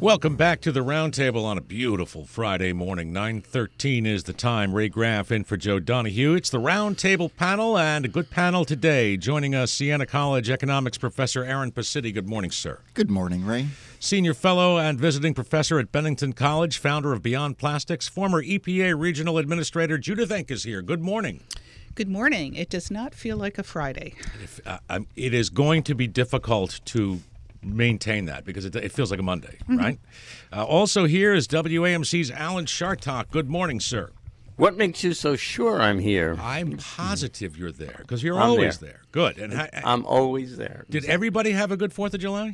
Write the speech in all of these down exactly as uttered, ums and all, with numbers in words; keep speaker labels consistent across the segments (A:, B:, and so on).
A: Welcome back to the Roundtable on a beautiful Friday morning. nine thirteen is the time. Ray Graff in for Joe Donahue. It's the Roundtable panel, and a good panel today. Joining us, Siena College economics professor Aaron Pacitti. Good morning, sir.
B: Good morning, Ray.
A: Senior fellow and visiting professor at Bennington College, founder of Beyond Plastics, former E P A regional administrator Judith Enck is here. Good morning.
C: Good morning. It does not feel like a Friday.
A: If, uh, um, it is going to be difficult to maintain that because it, it feels like a Monday, mm-hmm. right? Uh, also here is W A M C's Alan Chartock. Good morning, sir.
D: What makes you so sure I'm here?
A: I'm positive you're there because you're
D: I'm
A: always there.
D: there.
A: Good. And ha-
D: I'm always there.
A: Did everybody have a good fourth of July?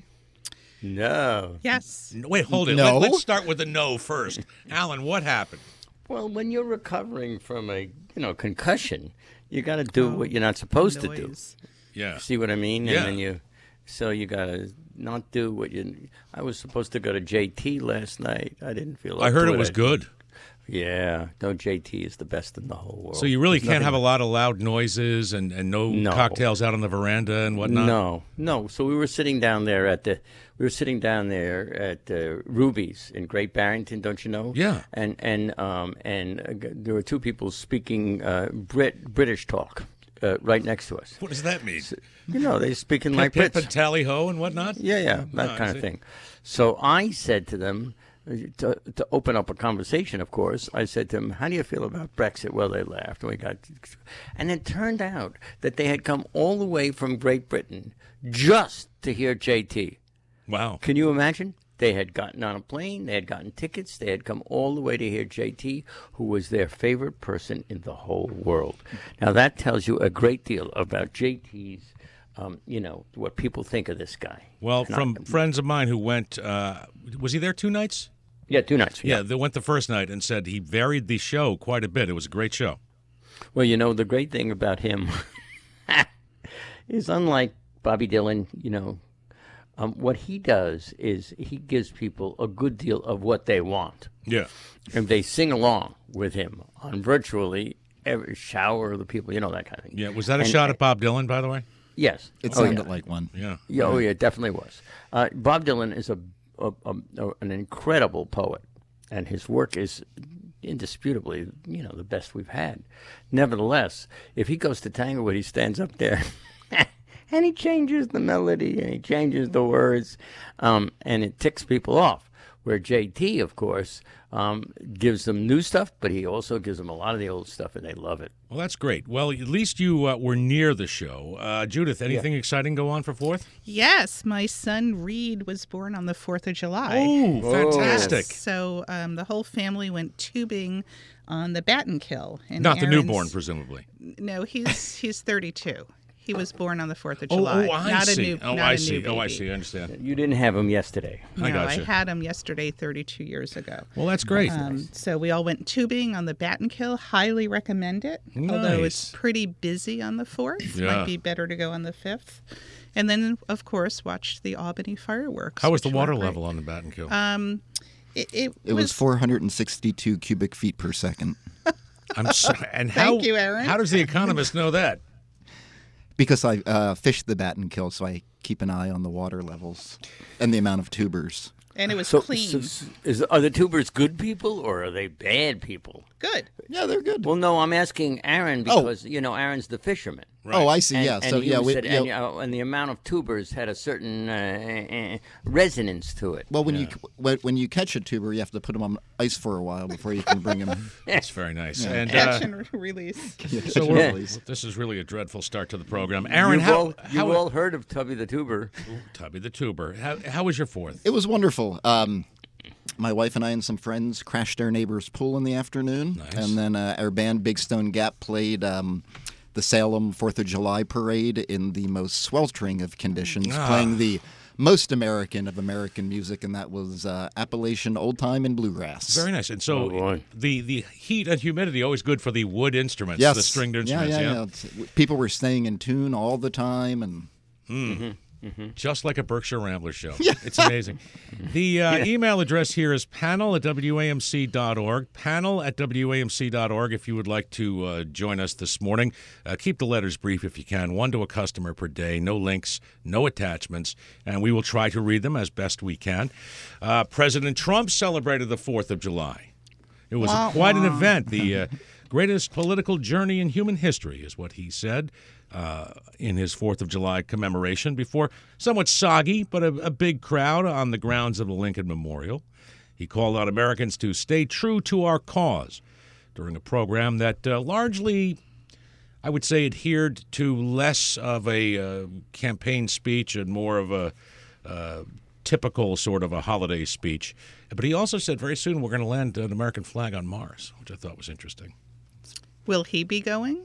D: No.
C: Yes.
A: Wait, hold it.
B: No.
A: Let, let's start with the no first. Alan, what happened?
D: Well, when you're recovering from a you know concussion, you got to do oh, what you're not supposed
C: noise.
D: to do.
A: Yeah.
D: See what I mean?
A: Yeah.
D: And then you, so you got to not do what you. I was supposed to go to J T last night. I didn't feel.
A: I heard it
D: it
A: was good.
D: Yeah, no, J T is the best in the whole world.
A: So you really
D: There's
A: can't have a
D: nothing-
A: lot of loud noises and, and no,
D: No.
A: cocktails out on the veranda and whatnot?
D: No, no. So we were sitting down there at the, we were sitting down there at uh, Ruby's in Great Barrington, don't you know?
A: Yeah.
D: And and um and uh, g- there were two people speaking uh, Brit British talk uh, right next to us.
A: What does that mean?
D: You know, they speaking like
A: Pip
D: Brits.
A: and tally-ho and whatnot?
D: Yeah, yeah, that
A: No, I
D: kind
A: see.
D: of thing. So I said to them, uh, to, to open up a conversation, of course, I said to them, how do you feel about Brexit? Well, they laughed. And, we got, and it turned out that they had come all the way from Great Britain just to hear J T.
A: Wow.
D: Can you imagine? They had gotten on a plane, they had gotten tickets, they had come all the way to hear J T, who was their favorite person in the whole world. Now, that tells you a great deal about J T's Um, you know, what people think of this guy.
A: Well,
D: And
A: from
D: I-
A: friends of mine who went, uh, was he there two nights?
D: Yeah, two nights.
A: Yeah, they went the first night and said he varied the show quite a bit. It was a great show.
D: Well, you know, the great thing about him is unlike Bobby Dylan, you know, um, what he does is he gives people a good deal of what they want.
A: Yeah.
D: And they sing along with him on virtually every shower of the people, you know, that kind of thing.
A: Yeah. Was that a
D: And-
A: shot at Bob Dylan, by the way?
D: Yes.
B: It
D: Oh,
B: sounded
D: yeah.
B: like one.
A: Yeah.
D: Yeah, oh, yeah, it definitely was. Uh, Bob Dylan is a, a, a, a an incredible poet, and his work is indisputably, you know, the best we've had. Nevertheless, if he goes to Tanglewood, he stands up there, and he changes the melody, and he changes the words, um, and it ticks people off. Where J T, of course, um, gives them new stuff, but he also gives them a lot of the old stuff, and they love it.
A: Well, that's great. Well, at least you uh, were near the show. Uh, Judith, anything exciting go on for fourth?
C: Yes, my son Reed was born on the fourth of July.
A: Oh, fantastic.
C: So um, the whole family went tubing on the Battenkill. And
A: Not the
C: Aaron's-
A: newborn, presumably.
C: No, he's he's thirty-two. He was born on the fourth of
A: Oh,
C: July.
A: oh, I
C: not
A: see.
C: A new,
A: oh,
C: not
A: I
C: a
A: see.
C: New
A: Oh, I
C: baby.
A: see. I understand.
D: You didn't have him yesterday.
A: I
C: No,
A: gotcha.
C: I had him yesterday, thirty-two years ago.
A: Well, that's great.
C: Um, so we all went tubing on the Battenkill. Highly recommend it. Although it's
A: Nice.
C: pretty busy on the fourth.
A: Yeah.
C: Might be better to go on the fifth. And then, of course, watch the Albany fireworks.
A: How was the
C: which were
A: water
C: great.
A: level on the Battenkill?
C: Um, it, it,
B: It was four hundred sixty-two cubic feet per second.
A: I'm so, and how,
C: Thank you, Aaron.
A: How does the Economist know that?
B: Because I uh, fish the Battenkill, so I keep an eye on the water levels and the amount of tubers.
C: And it was
D: So,
C: clean.
D: so is, are the tubers good people or are they bad people?
C: Good.
B: Yeah, they're good.
D: Well, no, I'm asking Aaron because you know Aaron's the fisherman.
B: Oh, I see.
D: And,
B: yeah.
D: and
B: So
D: he
B: yeah,
D: was
B: we,
D: said-
B: yeah,
D: and, uh, and the amount of tubers had a certain uh, uh, resonance to it.
B: well, when you when, when you catch a tuber, you have to put them on ice for a while before you can bring them.
A: That's very nice. And uh,
C: Catch and release.
A: so we're,
D: Yeah.
A: this is really a dreadful start to the program. Aaron,
D: you've
A: how,
D: all, you've
A: how
D: all heard of Tubby the Tuber.
A: Tubby the Tuber. How, how was your fourth?
B: It was wonderful. Um, my wife and I and some friends crashed our neighbor's pool in the afternoon,
A: Nice.
B: and then uh, our band Big Stone Gap played um, the Salem Fourth of July parade in the most sweltering of conditions,
A: Ah.
B: playing the most American of American music, and that was uh, Appalachian old time and bluegrass.
A: Very nice. And so
D: Oh, boy.
A: the, the heat and humidity always good for the wood instruments,
B: Yes,
A: the stringed
B: yeah,
A: instruments.
B: yeah, yeah. It's- People were staying in tune all the time, and
A: Hmm.
D: Mm-hmm.
A: Just like a Berkshire Rambler show. It's amazing. The uh, yeah. email address here is panel at W A M C dot org. Panel at W A M C dot org if you would like to uh, join us this morning. Uh, keep the letters brief if you can. One to a customer per day. No links, no attachments. And we will try to read them as best we can. Uh, President Trump celebrated the fourth of July. It was
C: wah,
A: quite
C: wah.
A: an event. The uh, greatest political journey in human history is what he said. Uh, in his fourth of July commemoration before somewhat soggy but a, a big crowd on the grounds of the Lincoln Memorial. He called on Americans to stay true to our cause during a program that uh, largely, I would say, adhered to less of a uh, campaign speech and more of a uh, typical sort of a holiday speech. But he also said very soon we're going to land an American flag on Mars, which I thought was interesting.
C: Will he be going?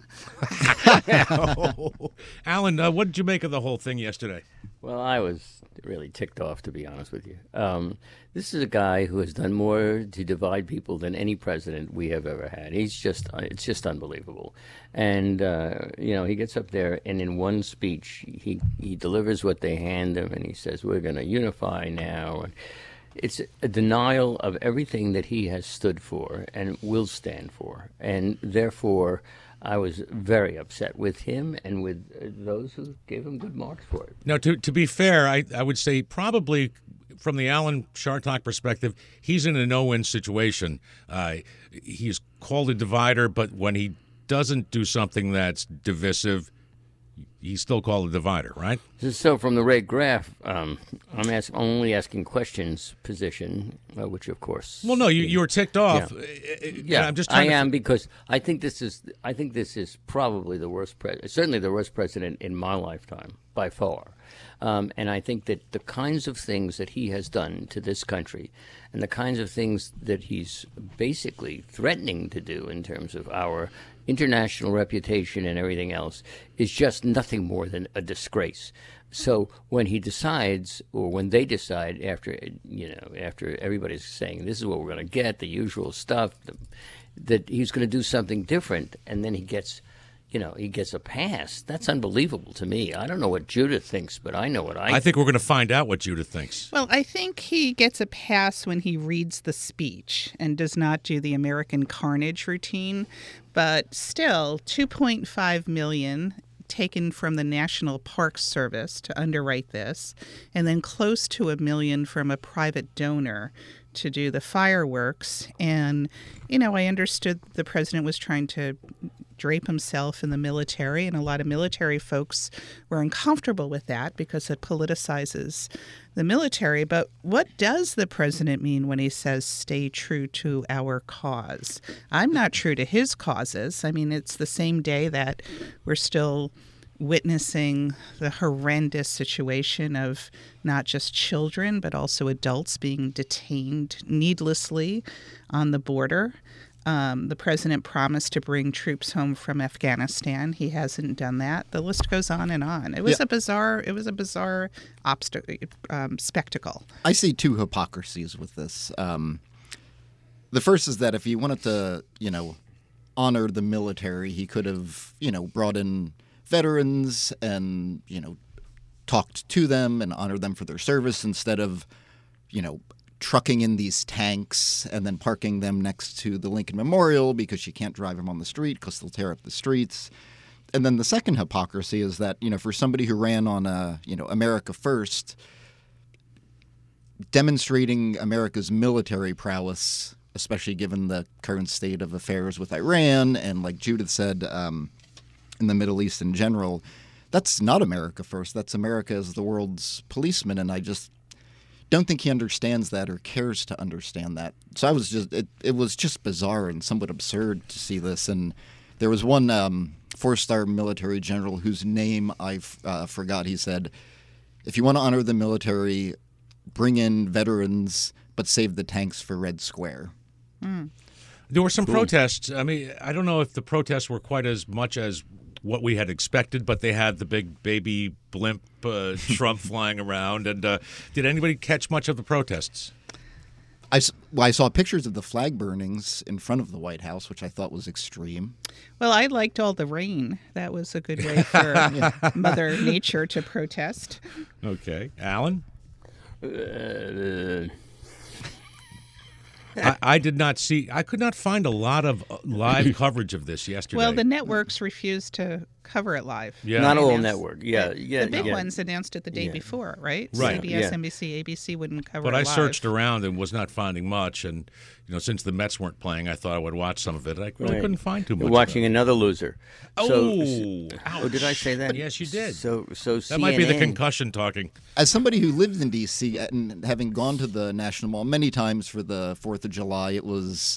A: Alan, uh, what did you make of the whole thing yesterday?
D: Well, I was really ticked off, to be honest with you. Um, this is a guy who has done more to divide people than any president we have ever had. He's just, it's just unbelievable. And, uh, you know, he gets up there and in one speech, he, he delivers what they hand him and he says, we're going to unify now. And it's a denial of everything that he has stood for and will stand for. And therefore, I was very upset with him and with those who gave him good marks for it.
A: Now, to, to be fair, I, I would say probably from the Alan Chartock perspective, he's in a no-win situation. Uh, he's called a divider, but when he doesn't do something that's divisive, he's still called a divider, right?
D: So from the Ray Graff, um, I'm ask, only asking questions position, uh, which of course.
A: Well, no, you, you were ticked off.
D: Yeah,
A: yeah I'm just.
D: I
A: to
D: am
A: f-
D: because I think this is. I think this is probably the worst president, certainly the worst president in my lifetime by far. Um, and I think that the kinds of things that he has done to this country, and the kinds of things that he's basically threatening to do in terms of our international reputation and everything else, is just nothing more than a disgrace. So when he decides, or when they decide, after you know, after everybody's saying this is what we're going to get, the usual stuff, the, that he's going to do something different, and then he gets. You know, he gets a pass. That's unbelievable to me. I don't know what Judith thinks, but I know what I
A: I think we're going to find out what Judith thinks.
C: Well, I think he gets a pass when he reads the speech and does not do the American carnage routine. But still, two point five million dollars taken from the National Park Service to underwrite this, and then close to a million from a private donor to do the fireworks. And, you know, I understood the president was trying to drape himself in the military, and a lot of military folks were uncomfortable with that because it politicizes the military. But what does the president mean when he says stay true to our cause? I'm not true to his causes. I mean, it's the same day that we're still witnessing the horrendous situation of not just children, but also adults being detained needlessly on the border. Um, the president promised to bring troops home from Afghanistan. He hasn't done that. The list goes on and on. It was
B: Yeah.
C: a bizarre. It was a bizarre obst- um, spectacle.
B: I see two hypocrisies with this. Um, the first is that if he wanted to, you know, honor the military, he could have, you know, brought in veterans and, you know, talked to them and honored them for their service instead of, you know, trucking in these tanks and then parking them next to the Lincoln Memorial because you can't drive them on the street because they'll tear up the streets. And then the second hypocrisy is that, you know, for somebody who ran on, a, you know, America First, demonstrating America's military prowess, especially given the current state of affairs with Iran and, like Judith said, um, in the Middle East in general, that's not America First. That's America as the world's policeman. And I just don't think he understands that or cares to understand that. So I was just it, it was just bizarre and somewhat absurd to see this. And there was one um, four-star military general whose name I uh, forgot. He said, if you want to honor the military, bring in veterans, but save the tanks for Red Square.
C: Mm.
A: There were some
D: Cool.
A: protests. I mean, I don't know if the protests were quite as much as what we had expected, but they had the big baby blimp uh, Trump flying around. And uh, did anybody catch much of the protests?
B: I, s- well, I saw pictures of the flag burnings in front of the White House, which I thought was extreme.
C: Well, I liked all the rain. That was a good way for Mother Nature to protest.
A: Okay. Alan?
D: Uh,
A: I, I did not see, I could not find a lot of uh, live coverage of this yesterday.
C: Well, the networks refused to cover it live.
A: Yeah.
D: not all
C: Announced-
D: network. Yeah, yeah.
C: The big
D: yeah.
C: ones announced it the day
D: Yeah.
C: before, right?
A: Right.
C: C B S,
D: Yeah.
C: N B C, A B C wouldn't cover
A: But
C: it
A: I
C: live.
A: searched around and was not finding much. And, you know, since the Mets weren't playing, I thought I would watch some of it. I really
D: Right.
A: couldn't find too much.
D: You're
A: of
D: watching
A: it.
D: another loser.
A: Oh,
D: So, oh, did I
A: ouch.
D: say that?
A: Yes, you did.
D: So, so
A: That might be the
D: C N N
A: concussion talking.
B: As somebody who lived in D C and having gone to the National Mall many times for the fourth of July, it was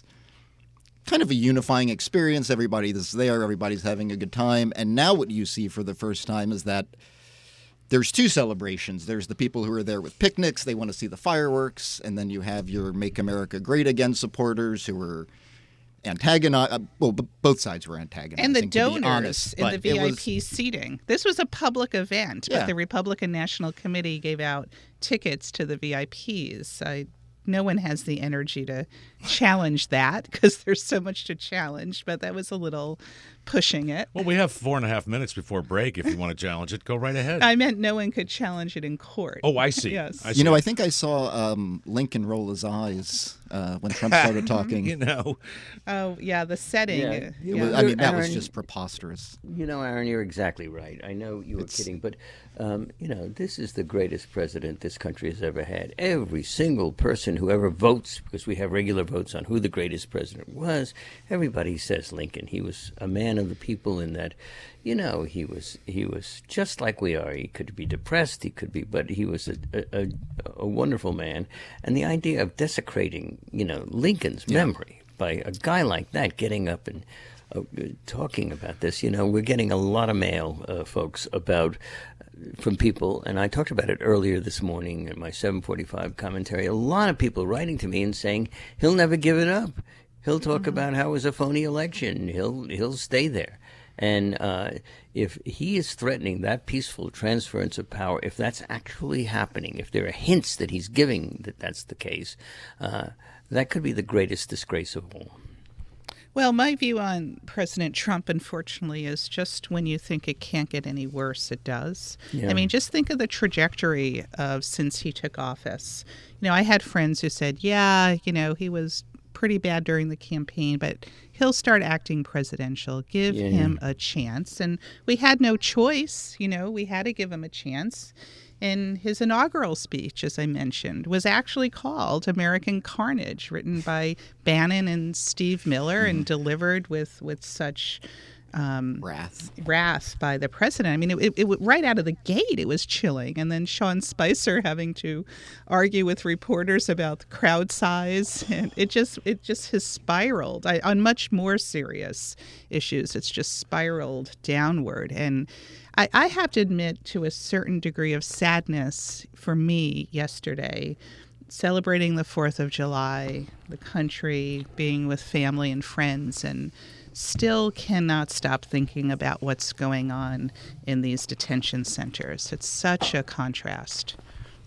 B: kind of a unifying experience. Everybody's there, everybody's having a good time. And now what you see for the first time is that there's two celebrations. There's the people who are there with picnics, they want to see the fireworks, and then you have your Make America Great Again supporters who are antagonized. Uh, well, b- both sides were antagonizing,
C: And the
B: to be
C: donors
B: honest,
C: in the
B: but it was-
C: V I P seating. This was a public event,
B: Yeah.
C: but the Republican National Committee gave out tickets to the V I Ps. I, no one has the energy to challenge that because there's so much to challenge, but that was a little pushing it.
A: Well, we have four and a half minutes before break. If you want to challenge it, go right ahead.
C: I meant no one could challenge it in court.
A: oh, I see.
C: Yes.
A: I see.
B: You know, I think I saw um, Lincoln roll his eyes uh, when Trump started talking.
A: You know,
C: Oh, yeah, the setting.
D: Yeah.
C: uh,
D: It
B: It
C: yeah.
B: was- I mean, that was
D: Aaron-
B: just preposterous.
D: You know, Aaron, you're exactly right. I know you were
B: It's-
D: kidding, but um, you know, this is the greatest president this country has ever had. Every single person who ever votes, because we have regular votes on who the greatest president was, everybody says Lincoln. He was a man of the people in that, you know, he was he was just like we are. He could be depressed, he could be, but he was a a, a, a wonderful man. And the idea of desecrating, you know, Lincoln's memory by a guy like that getting up and uh, talking about this, you know, we're getting a lot of mail, uh, folks, about from people, and I talked about it earlier this morning in my seven forty-five commentary. A lot of people writing to me and saying he'll never give it up. He'll talk
C: Mm-hmm.
D: about how it was a phony election. He'll he'll stay there. And uh, if he is threatening that peaceful transference of power, if that's actually happening, if there are hints that he's giving that that's the case, uh, that could be the greatest disgrace of all.
C: Well, my view on President Trump, unfortunately, is just when you think it can't get any worse, it does.
D: Yeah.
C: I mean, just think of the trajectory of since he took office. You know, I had friends who said, yeah, you know, he was pretty bad during the campaign, but he'll start acting presidential. Give
D: Yeah.
C: him a chance. And we had no choice. You know, we had to give him a chance. And his inaugural speech, as I mentioned, was actually called American Carnage, written by Bannon and Steve Miller and delivered with, with such um,
B: Wrath.
C: wrath by the president. I mean, it, it, it right out of the gate, it was chilling. And then Sean Spicer having to argue with reporters about the crowd size, and it just it just has spiraled. I, on much more serious issues, it's just spiraled downward. And I, I have to admit to a certain degree of sadness for me yesterday, celebrating the fourth of July, the country, being with family and friends, and still cannot stop thinking about what's going on in these detention centers. It's such a contrast.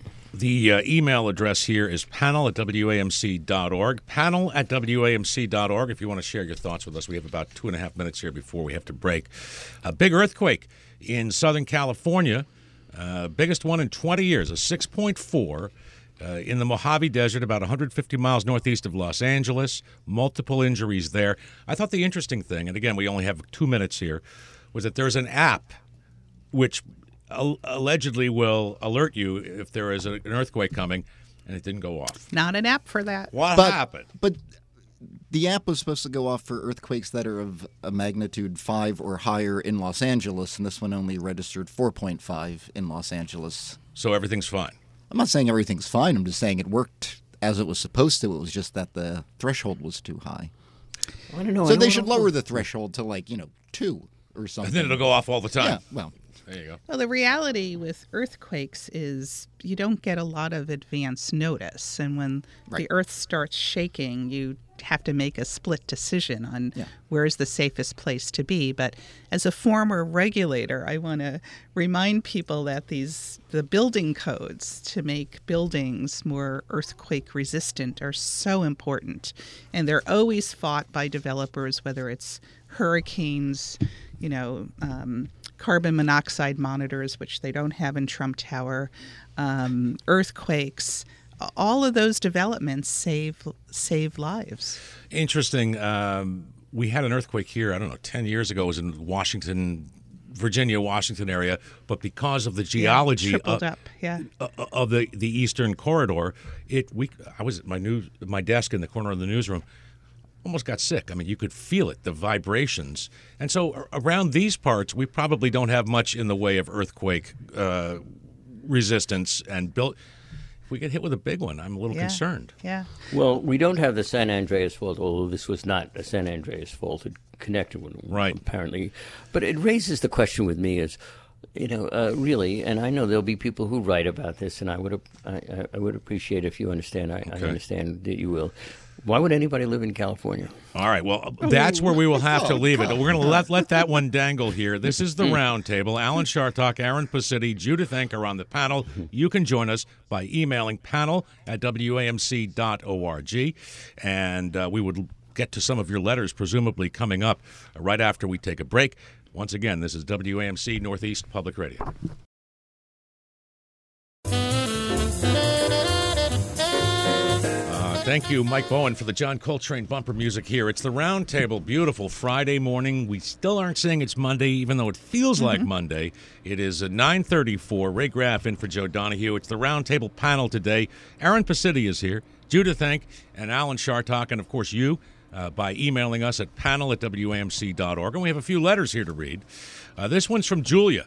A: the uh, email address here is panel at W A M C dot org. Panel at W A M C dot org. If you want to share your thoughts with us, we have about two and a half minutes here before we have to break. A big earthquake in Southern California, uh, biggest one in twenty years, a six point four. Uh, in the Mojave Desert, about one hundred fifty miles northeast of Los Angeles. Multiple injuries there. I thought the interesting thing, and again, we only have two minutes here, was that there's an app which al- allegedly will alert you if there is a, an earthquake coming, and it didn't go off.
C: Not an app for that.
A: What
B: But,
A: happened?
B: but the app was supposed to go off for earthquakes that are of a magnitude five or higher in Los Angeles, and this one only registered four point five in Los Angeles.
A: So everything's fine.
B: I'm not saying everything's fine. I'm just saying it worked as it was supposed to. It was just that the threshold was too high.
D: I don't know.
B: so
D: I
B: they
D: don't
B: should
D: know.
B: lower the threshold to, like, you know, two or something.
A: And then it'll go off all the time.
B: Yeah, well,
A: There you go.
C: Well, the reality with earthquakes is you don't get a lot of advance notice. And when the
B: Right.
C: earth starts shaking, you have to make a split decision on
B: Yeah.
C: where's the safest place to be. But as a former regulator, I want to remind people that these the building codes to make buildings more earthquake resistant are so important, and they're always fought by developers, whether it's hurricanes, you know, um, carbon monoxide monitors, which they don't have in Trump Tower, um, earthquakes. All of those developments save save lives.
A: Interesting. Um, we had an earthquake here, I don't know, ten years ago. It was in Washington, Virginia, Washington area. But because of the geology
C: Yeah, tripled
A: of,
C: up, yeah.
A: of the, the eastern corridor, it we I was at my news, my desk in the corner of the newsroom, almost got sick. I mean, you could feel it, the vibrations. And so around these parts, we probably don't have much in the way of earthquake uh, resistance and built. If we get hit with a big one, I'm a little
C: Yeah,
A: concerned.
C: Yeah.
D: Well, we don't have the San Andreas fault, although this was not a San Andreas fault. It connected with
A: Right.
D: apparently. But it raises the question with me is, you know, uh, really, and I know there'll be people who write about this, and I would I, I would appreciate if you understand. I, I
A: Okay.
D: understand that you will. Why would anybody live in California?
A: All right, well, that's where we will have to leave it. We're going to let let that one dangle here. This is the round table. Alan Chartock, Aaron Pacitti, Judith Enck are on the panel. You can join us by emailing panel at W A M C dot org, and uh, we would get to some of your letters, presumably coming up right after we take a break. Once again, this is W A M C Northeast Public Radio. Thank you, Mike Bowen, for the John Coltrane bumper music here. It's the Round Table. Beautiful Friday morning. We still aren't saying it's Monday, even though it feels like Monday. It is at nine thirty-four. Ray Graff in for Joe Donahue. It's the Round Table panel today. Aaron Pacitti is here, Judith Enck, and Alan Chartock, and, of course, you uh, by emailing us at panel at W A M C dot org. And we have a few letters here to read. Uh, this one's from Julia.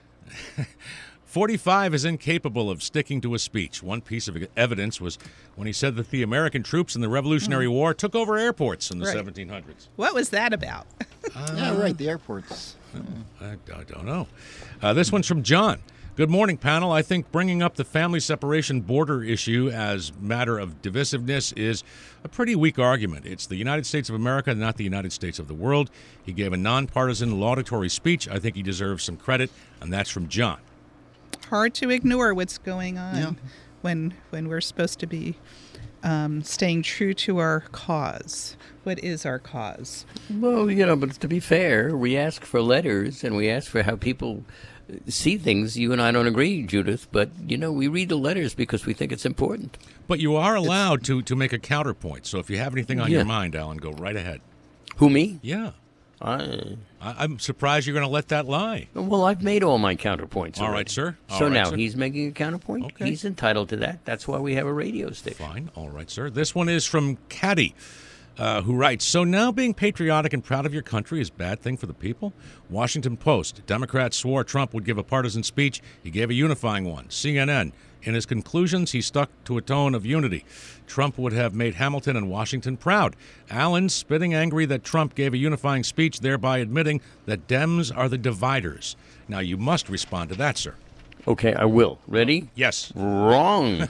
A: forty-five is incapable of sticking to a speech. One piece of evidence was when he said that the American troops in the Revolutionary War took over airports in the
C: Right.
A: seventeen hundreds.
C: What was that about?
B: yeah, right. The airports.
A: I, I don't know. Uh, this one's from John. Good morning, panel. I think bringing up the family separation border issue as matter of divisiveness is a pretty weak argument. It's the United States of America, not the United States of the world. He gave a nonpartisan laudatory speech. I think he deserves some credit, and that's from John.
C: Hard to ignore what's going on
B: Yeah.
C: when when we're supposed to be um, staying true to our cause. What is our cause?
D: Well, you know, but to be fair, we ask for letters and we ask for how people see things. You and I don't agree, Judith, but, you know, we read the letters because we think it's important.
A: But you are allowed to, to make a counterpoint. So if you have anything on
D: Yeah.
A: your mind, Alan, go right ahead.
D: Who, me?
A: Yeah.
D: I,
A: I, I'm surprised you're going to let that lie.
D: well, I've made all my counterpoints
A: All
D: already.
A: right, sir. All
D: so
A: right,
D: now
A: sir.
D: he's making a counterpoint.
A: Okay.
D: He's entitled to that. That's why we have a radio station.
A: Fine. All right, sir. This one is from Caddy, uh, who writes, so now being patriotic and proud of your country is a bad thing for the people? Washington Post. Democrats swore Trump would give a partisan speech. He gave a unifying one. C N N. In his conclusions, he stuck to a tone of unity. Trump would have made Hamilton and Washington proud. Allen spitting angry that Trump gave a unifying speech, thereby admitting that Dems are the dividers. Now, you must respond to that, sir.
D: Okay, I will. Ready?
A: Yes.
D: Wrong.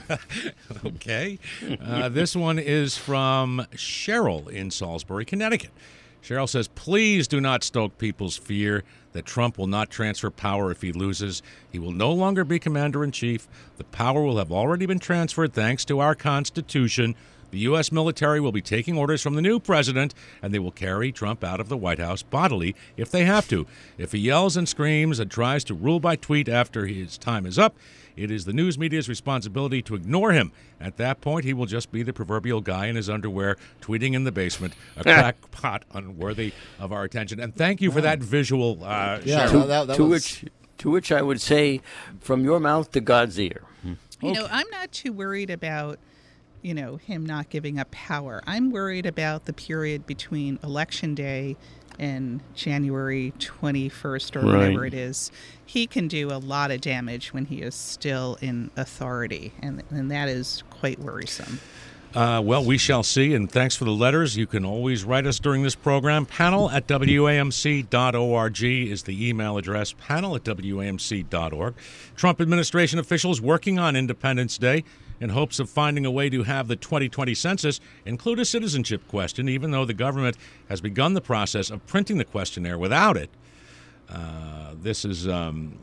A: Okay. Uh, this one is from Cheryl in Salisbury, Connecticut. Cheryl says, please do not stoke people's fear that Trump will not transfer power if he loses. He will no longer be commander-in-chief. The power will have already been transferred thanks to our Constitution. The U S military will be taking orders from the new president, and they will carry Trump out of the White House bodily if they have to. If he yells and screams and tries to rule by tweet after his time is up, it is the news media's responsibility to ignore him. At that point, he will just be the proverbial guy in his underwear tweeting in the basement, a crackpot unworthy of our attention. And thank you for that visual, uh,
B: Yeah,
A: Cheryl.
D: to,
B: that- that
D: to
B: was-
D: which, to which I would say, from your mouth to God's ear.
C: You know, I'm not too worried about, you know, him not giving up power. I'm worried about the period between Election Day and January twenty-first or
D: Right.
C: whatever it is. He can do a lot of damage when he is still in authority, and, and that is quite worrisome.
A: Uh, well, we shall see, and thanks for the letters. You can always write us during this program. Panel at W A M C dot org is the email address, panel at W A M C dot org. Trump administration officials working on Independence Day in hopes of finding a way to have the twenty twenty census include a citizenship question, even though the government has begun the process of printing the questionnaire without it. Uh, this is... Um,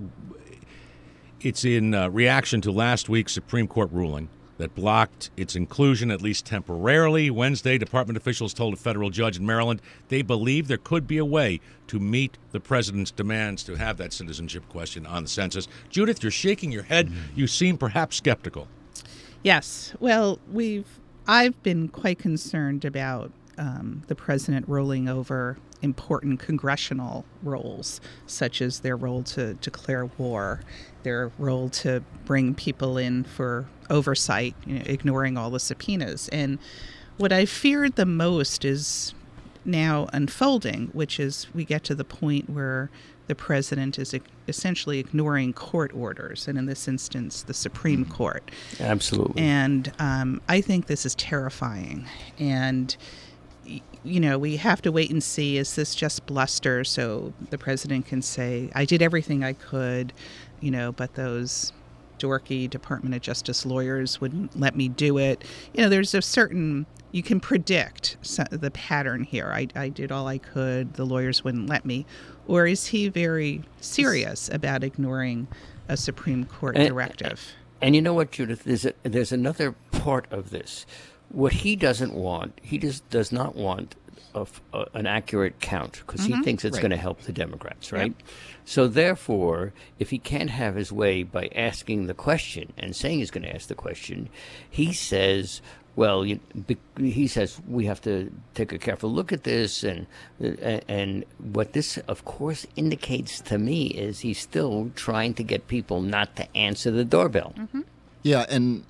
A: it's in uh, reaction to last week's Supreme Court ruling that blocked its inclusion, at least temporarily. Wednesday, department officials told a federal judge in Maryland they believe there could be a way to meet the president's demands to have that citizenship question on the census. Judith, you're shaking your head. You seem perhaps skeptical.
C: Yes. Well, we've I've been quite concerned about um, the president rolling over important congressional roles, such as their role to declare war, their role to bring people in for oversight, you know, ignoring all the subpoenas. And what I feared the most is now unfolding, which is we get to the point where the president is essentially ignoring court orders, and in this instance, the Supreme Court.
D: Absolutely.
C: And um, I think this is terrifying. And you know, we have to wait and see, is this just bluster so the president can say, I did everything I could, you know, but those dorky Department of Justice lawyers wouldn't let me do it. You know, there's a certain, you can predict the pattern here. I, I did all I could, the lawyers wouldn't let me. Or is he very serious about ignoring a Supreme Court
D: and,
C: directive?
D: And you know what, Judith, there's, a, there's another part of this. What he doesn't want, he just does not want a, a, an accurate count because mm-hmm. he thinks it's
B: right.
D: going to help the Democrats, right?
C: Yep.
D: So therefore, if he can't have his way by asking the question and saying he's going to ask the question, he says, well, you, he says we have to take a careful look at this. And, and what this, of course, indicates to me is he's still trying to get people not to answer the doorbell.
C: Mm-hmm.
B: Yeah, and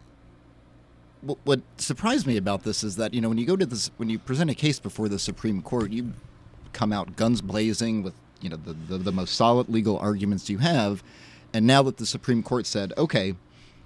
B: what surprised me about this is that, you know, when you go to this, when you present a case before the Supreme Court, you come out guns blazing with, you know, the, the, the most solid legal arguments you have. And now that the Supreme Court said, okay,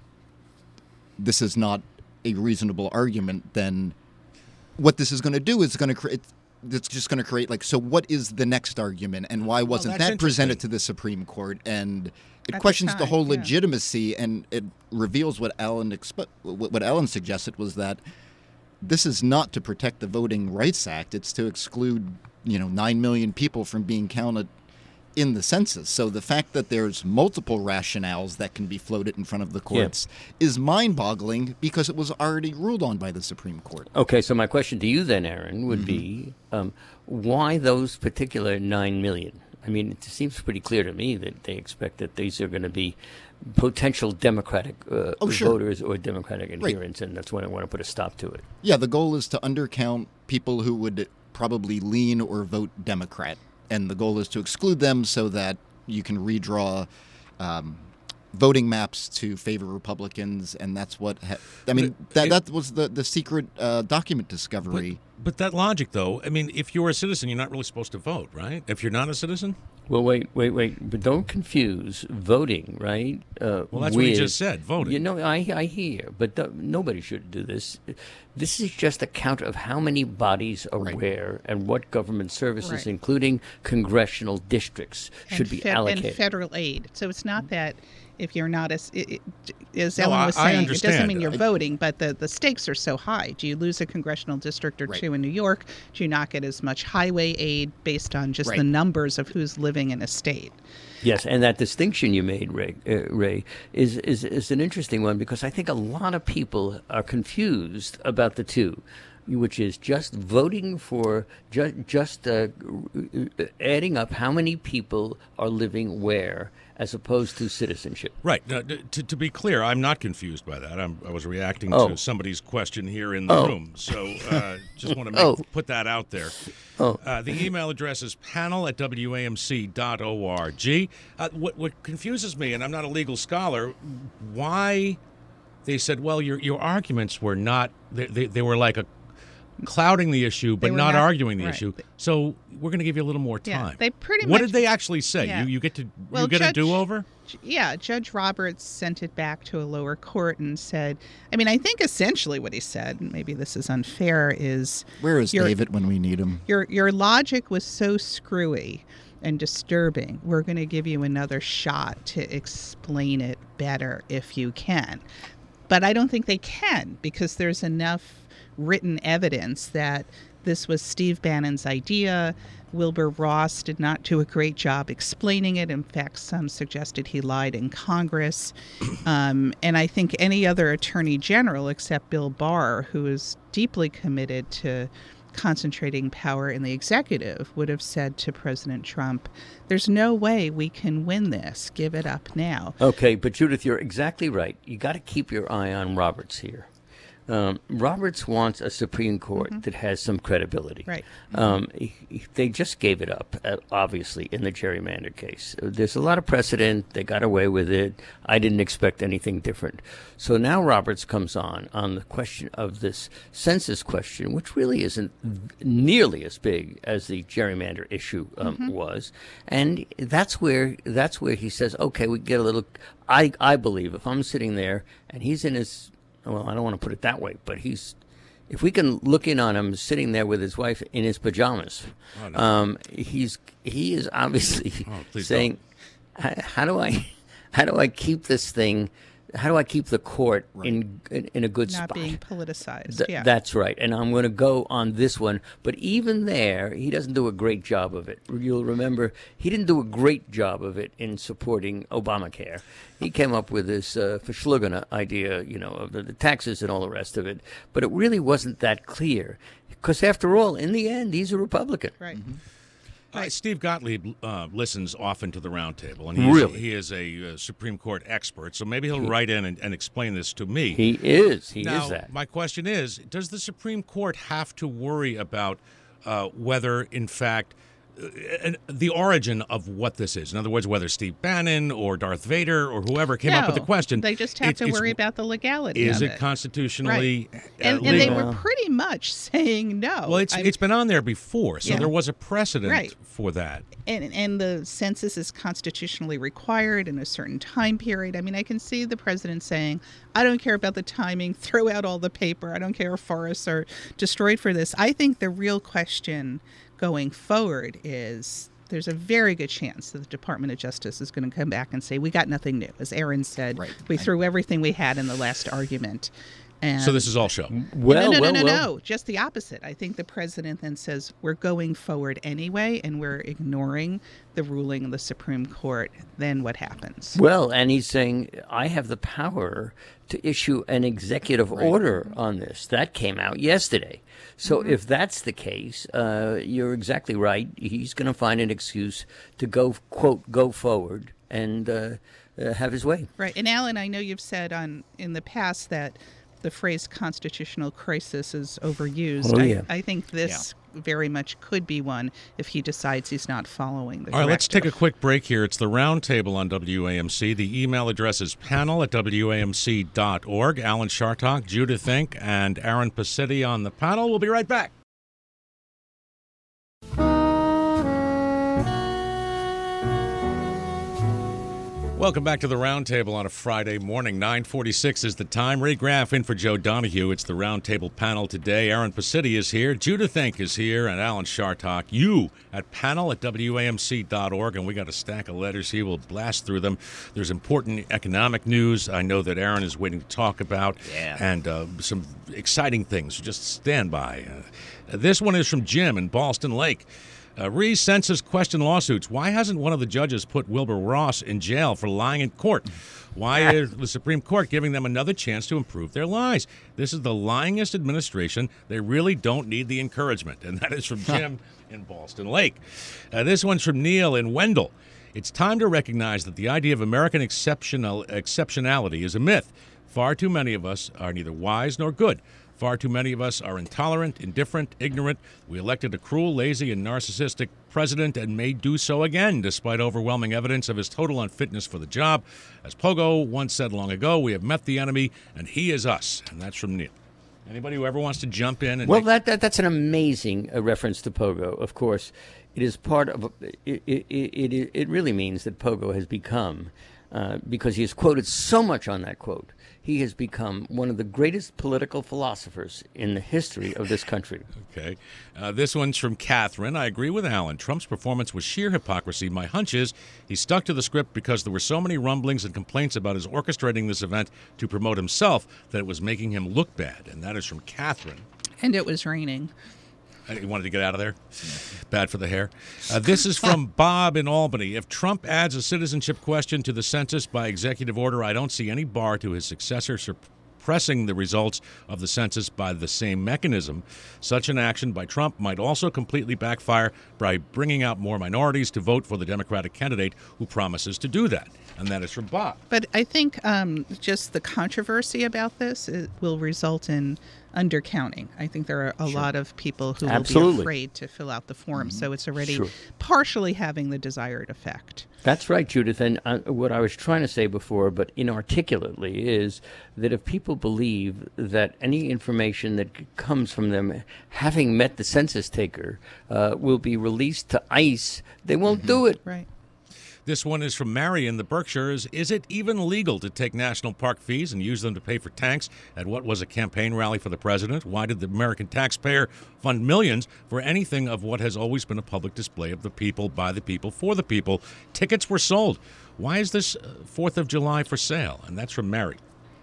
B: this is not a reasonable argument, then what this is going to do is going to create, it's just going to create, like, so what is the next argument and why wasn't
A: well,
B: that presented to the Supreme Court? And it
C: At
B: questions
C: the,
B: the,
C: time,
B: whole
C: yeah. legitimacy,
B: and it reveals what Ellen exp- what Ellen suggested was that this is not to protect the Voting Rights Act; it's to exclude, you know, nine million people from being counted in the census. So the fact that there's multiple rationales that can be floated in front of the courts yeah. is mind-boggling because it was already ruled on by the Supreme Court.
D: Okay, so my question to you then, Aaron, would
B: mm-hmm.
D: be um, why those particular nine million? I mean, it seems pretty clear to me that they expect that these are going to be potential Democratic uh,
B: oh, sure.
D: voters or Democratic adherents,
B: right.
D: and that's why I want to put a stop to it.
B: Yeah, the goal is to undercount people who would probably lean or vote Democrat, and the goal is to exclude them so that you can redraw um, voting maps to favor Republicans, and that's what ha- I mean. That that was the the secret uh, document discovery.
A: But, but that logic, though, I mean, if you're a citizen, you're not really supposed to vote, right? If you're not a citizen,
D: well, wait, wait, wait, but don't confuse voting, right? Uh,
A: well, that's
D: with,
A: what you just said, voting.
D: You know, I I hear, but th- nobody should do this. This is just a count of how many bodies are
B: right.
D: where and what government services,
C: Right.
D: including congressional districts, should
C: and
D: be
C: fe-
D: allocated.
C: And federal aid. So it's not that if you're not, as, it, it, as
A: No,
C: Ellen
A: I-
C: was
A: I
C: saying, it
A: understand.
C: doesn't mean you're
A: I-
C: voting, but the, the stakes are so high. Do you lose a congressional district or
B: Right.
C: two in New York? Do you not get as much highway aid based on just
B: Right.
C: the numbers of who's living in a state?
D: Yes, and that distinction you made, Ray, uh, Ray is, is is an interesting one because I think a lot of people are confused about the two, which is just voting for ju- just uh, adding up how many people are living where, as opposed to citizenship.
A: Right. Now, d- to, to be clear, I'm not confused by that. I'm, I was reacting
D: Oh.
A: to somebody's question here in the
D: Oh.
A: room. So uh, just want to make,
D: Oh.
A: put that out there.
D: Oh.
A: Uh, the email address is panel at W A M C dot org. Uh, what, what confuses me, and I'm not a legal scholar, why they said, well, your your arguments were not, they, they, they were like a clouding the issue, but
C: They were
A: not,
C: not-
A: arguing the
C: right.
A: issue. So we're going to give you a little more
C: Yeah,
A: time.
C: they pretty
A: what
C: much-
A: did they actually say?
C: Yeah.
A: You you get to
C: Well,
A: you get
C: Judge-
A: a do-over?
C: Yeah, Judge Roberts sent it back to a lower court and said, I mean, I think essentially what he said, and maybe this is unfair, is
B: Where is
C: your,
B: David when we need him?
C: your your logic was so screwy and disturbing. We're going to give you another shot to explain it better if you can. But I don't think they can, because there's enough written evidence that this was Steve Bannon's idea. Wilbur Ross did not do a great job explaining it. In fact, some suggested he lied in Congress. Um, and I think any other attorney general except Bill Barr, who is deeply committed to concentrating power in the executive, would have said to President Trump, there's no way we can win this. Give it up now.
D: Okay, but Judith, you're exactly right. You got to keep your eye on Roberts here. Um, Roberts wants a Supreme Court
C: Mm-hmm.
D: that has some credibility.
C: Right.
D: Um, he- he- they just gave it up, uh, obviously, in the gerrymander case. There's a lot of precedent. They got away with it. I didn't expect anything different. So now Roberts comes on on the question of this census question, which really isn't nearly as big as the gerrymander issue um, was, and that's where that's where he says, okay, we get a little. I I believe if I'm sitting there and he's in his well, I don't want to put it that way, but he's, if we can look in on him sitting there with his wife in his pajamas,
A: Oh, no.
D: um, he's he is obviously
A: Oh, please
D: saying, how, how do I, how do I keep this thing, how do I keep the court in, in in a good
C: Not
D: spot?
C: being politicized.
D: Th-
C: yeah.
D: That's right. And I'm going to go on this one. But even there, he doesn't do a great job of it. You'll remember he didn't do a great job of it in supporting Obamacare. He came up with this uh, Verschlugene idea, you know, of the, the taxes and all the rest of it. But it really wasn't that clear. Because after all, in the end, he's a Republican.
C: Right.
A: Uh, Steve Gottlieb uh, listens often to the roundtable, and he's,
D: Really?
A: he is a uh, Supreme Court expert, so maybe he'll write in and, and explain this to me.
D: He is. He
A: now,
D: is that.
A: my question is, does the Supreme Court have to worry about uh, whether, in fact, uh, and the origin of what this is? In other words, whether Steve Bannon or Darth Vader or whoever came up with the
C: No,
A: question.
C: They just have
A: it's-
C: to
A: it's-
C: worry about the legality
A: Is
C: of
A: it
C: it.
A: constitutionally uh,
C: And, and they
A: legal?
C: were pretty much saying no.
A: Well, it's
C: I'm-
A: it's been on there before, so
C: Yeah.
A: there was a precedent
C: Right.
A: for that.
C: and, and the census is constitutionally required in a certain time period. I mean, I can see the president saying, I don't care about the timing, throw out all the paper. I don't care if forests are destroyed for this. I think the real question going forward is there's a very good chance that the Department of Justice is going to come back and say, we got nothing new. As Aaron said,
B: Right.
C: we threw everything we had in the last argument. And
A: So this is all show.
D: Well,
C: no, no,
D: well,
C: no, no,
D: well.
C: no. Just the opposite. I think the president then says we're going forward anyway, and we're ignoring the ruling of the Supreme Court. Then what happens?
D: Well, and he's saying, I have the power to issue an executive order on this. That came out yesterday. So
C: Mm-hmm.
D: if that's the case, uh, you're exactly right. He's going to find an excuse to go, quote, go forward and uh, uh, have his way.
C: Right. And Alan, I know you've said on in the past that the phrase constitutional crisis is overused.
D: Oh,
C: I,
D: yeah.
C: I think this very much could be one if he decides he's not following the
A: All right, let's take a
C: directive.
A: quick break here. It's the Roundtable on W A M C. The email address is panel at W A M C dot org. Alan Chartock, Judith Ink, and Aaron Pacitti on the panel. We'll be right back. Welcome back to the Roundtable on a Friday morning. nine forty-six is the time. Ray Graff in for Joe Donahue. It's the Roundtable panel today. Aaron Pacitti is here. Judith Ink is here. And Alan Chartock. You at panel at W A M C dot org. And we got a stack of letters here. We'll blast through them. There's important economic news I know that Aaron is waiting to talk about.
B: Yeah.
A: And uh, some exciting things. Just stand by. Uh, this one is from Jim in Ballston Lake. Uh, Re-census question lawsuits. Why hasn't one of the judges put Wilbur Ross in jail for lying in court? Why is the Supreme Court giving them another chance to improve their lies? This is the lyingest administration. They really don't need the encouragement. And that is from Jim in Ballston Lake. Uh, this one's from Neil in Wendell. It's time to recognize that the idea of American exceptional exceptionality is a myth. Far too many of us are neither wise nor good. Far too many of us are intolerant, indifferent, ignorant. We elected a cruel, lazy, and narcissistic president and may do so again, despite overwhelming evidence of his total unfitness for the job. As Pogo once said long ago, we have met the enemy, and he is us. And that's from Neil. Anybody who ever wants to jump in and
D: Well,
A: make-
D: that, that that's an amazing uh, reference to Pogo. Of course, it is part of. It it it, it really means that Pogo has become, uh, because he has quoted so much on that quote, he has become one of the greatest political philosophers in the history of this country.
A: Okay. Uh, this one's from Catherine. I agree with Alan. Trump's performance was sheer hypocrisy. My hunch is he stuck to the script because there were so many rumblings and complaints about his orchestrating this event to promote himself that it was making him look bad. And that is from Catherine.
C: And it was raining.
A: You wanted to get out of there? Bad for the hair. Uh, this is from Bob in Albany. If Trump adds a citizenship question to the census by executive order, I don't see any bar to his successor suppressing the results of the census by the same mechanism. Such an action by Trump might also completely backfire by bringing out more minorities to vote for the Democratic candidate who promises to do that. And that is from Bob.
C: But I think um, just the controversy about this it will result in undercounting. I think there are a
B: Sure.
C: lot of people who
D: Absolutely.
C: will be afraid to fill out the form, so it's already
D: Sure.
C: partially having the desired effect.
D: That's right, Judith. And uh, what I was trying to say before, but inarticulately, is that if people believe that any information that c- comes from them having met the census taker uh, will be released to ICE, they won't do it.
C: Right.
A: This one is from Mary in the Berkshires. Is it even legal to take national park fees and use them to pay for tanks at what was a campaign rally for the president? Why did the American taxpayer fund millions for anything of what has always been a public display of the people, by the people, for the people? Tickets were sold. Why is this uh, fourth of July for sale? And that's from Mary.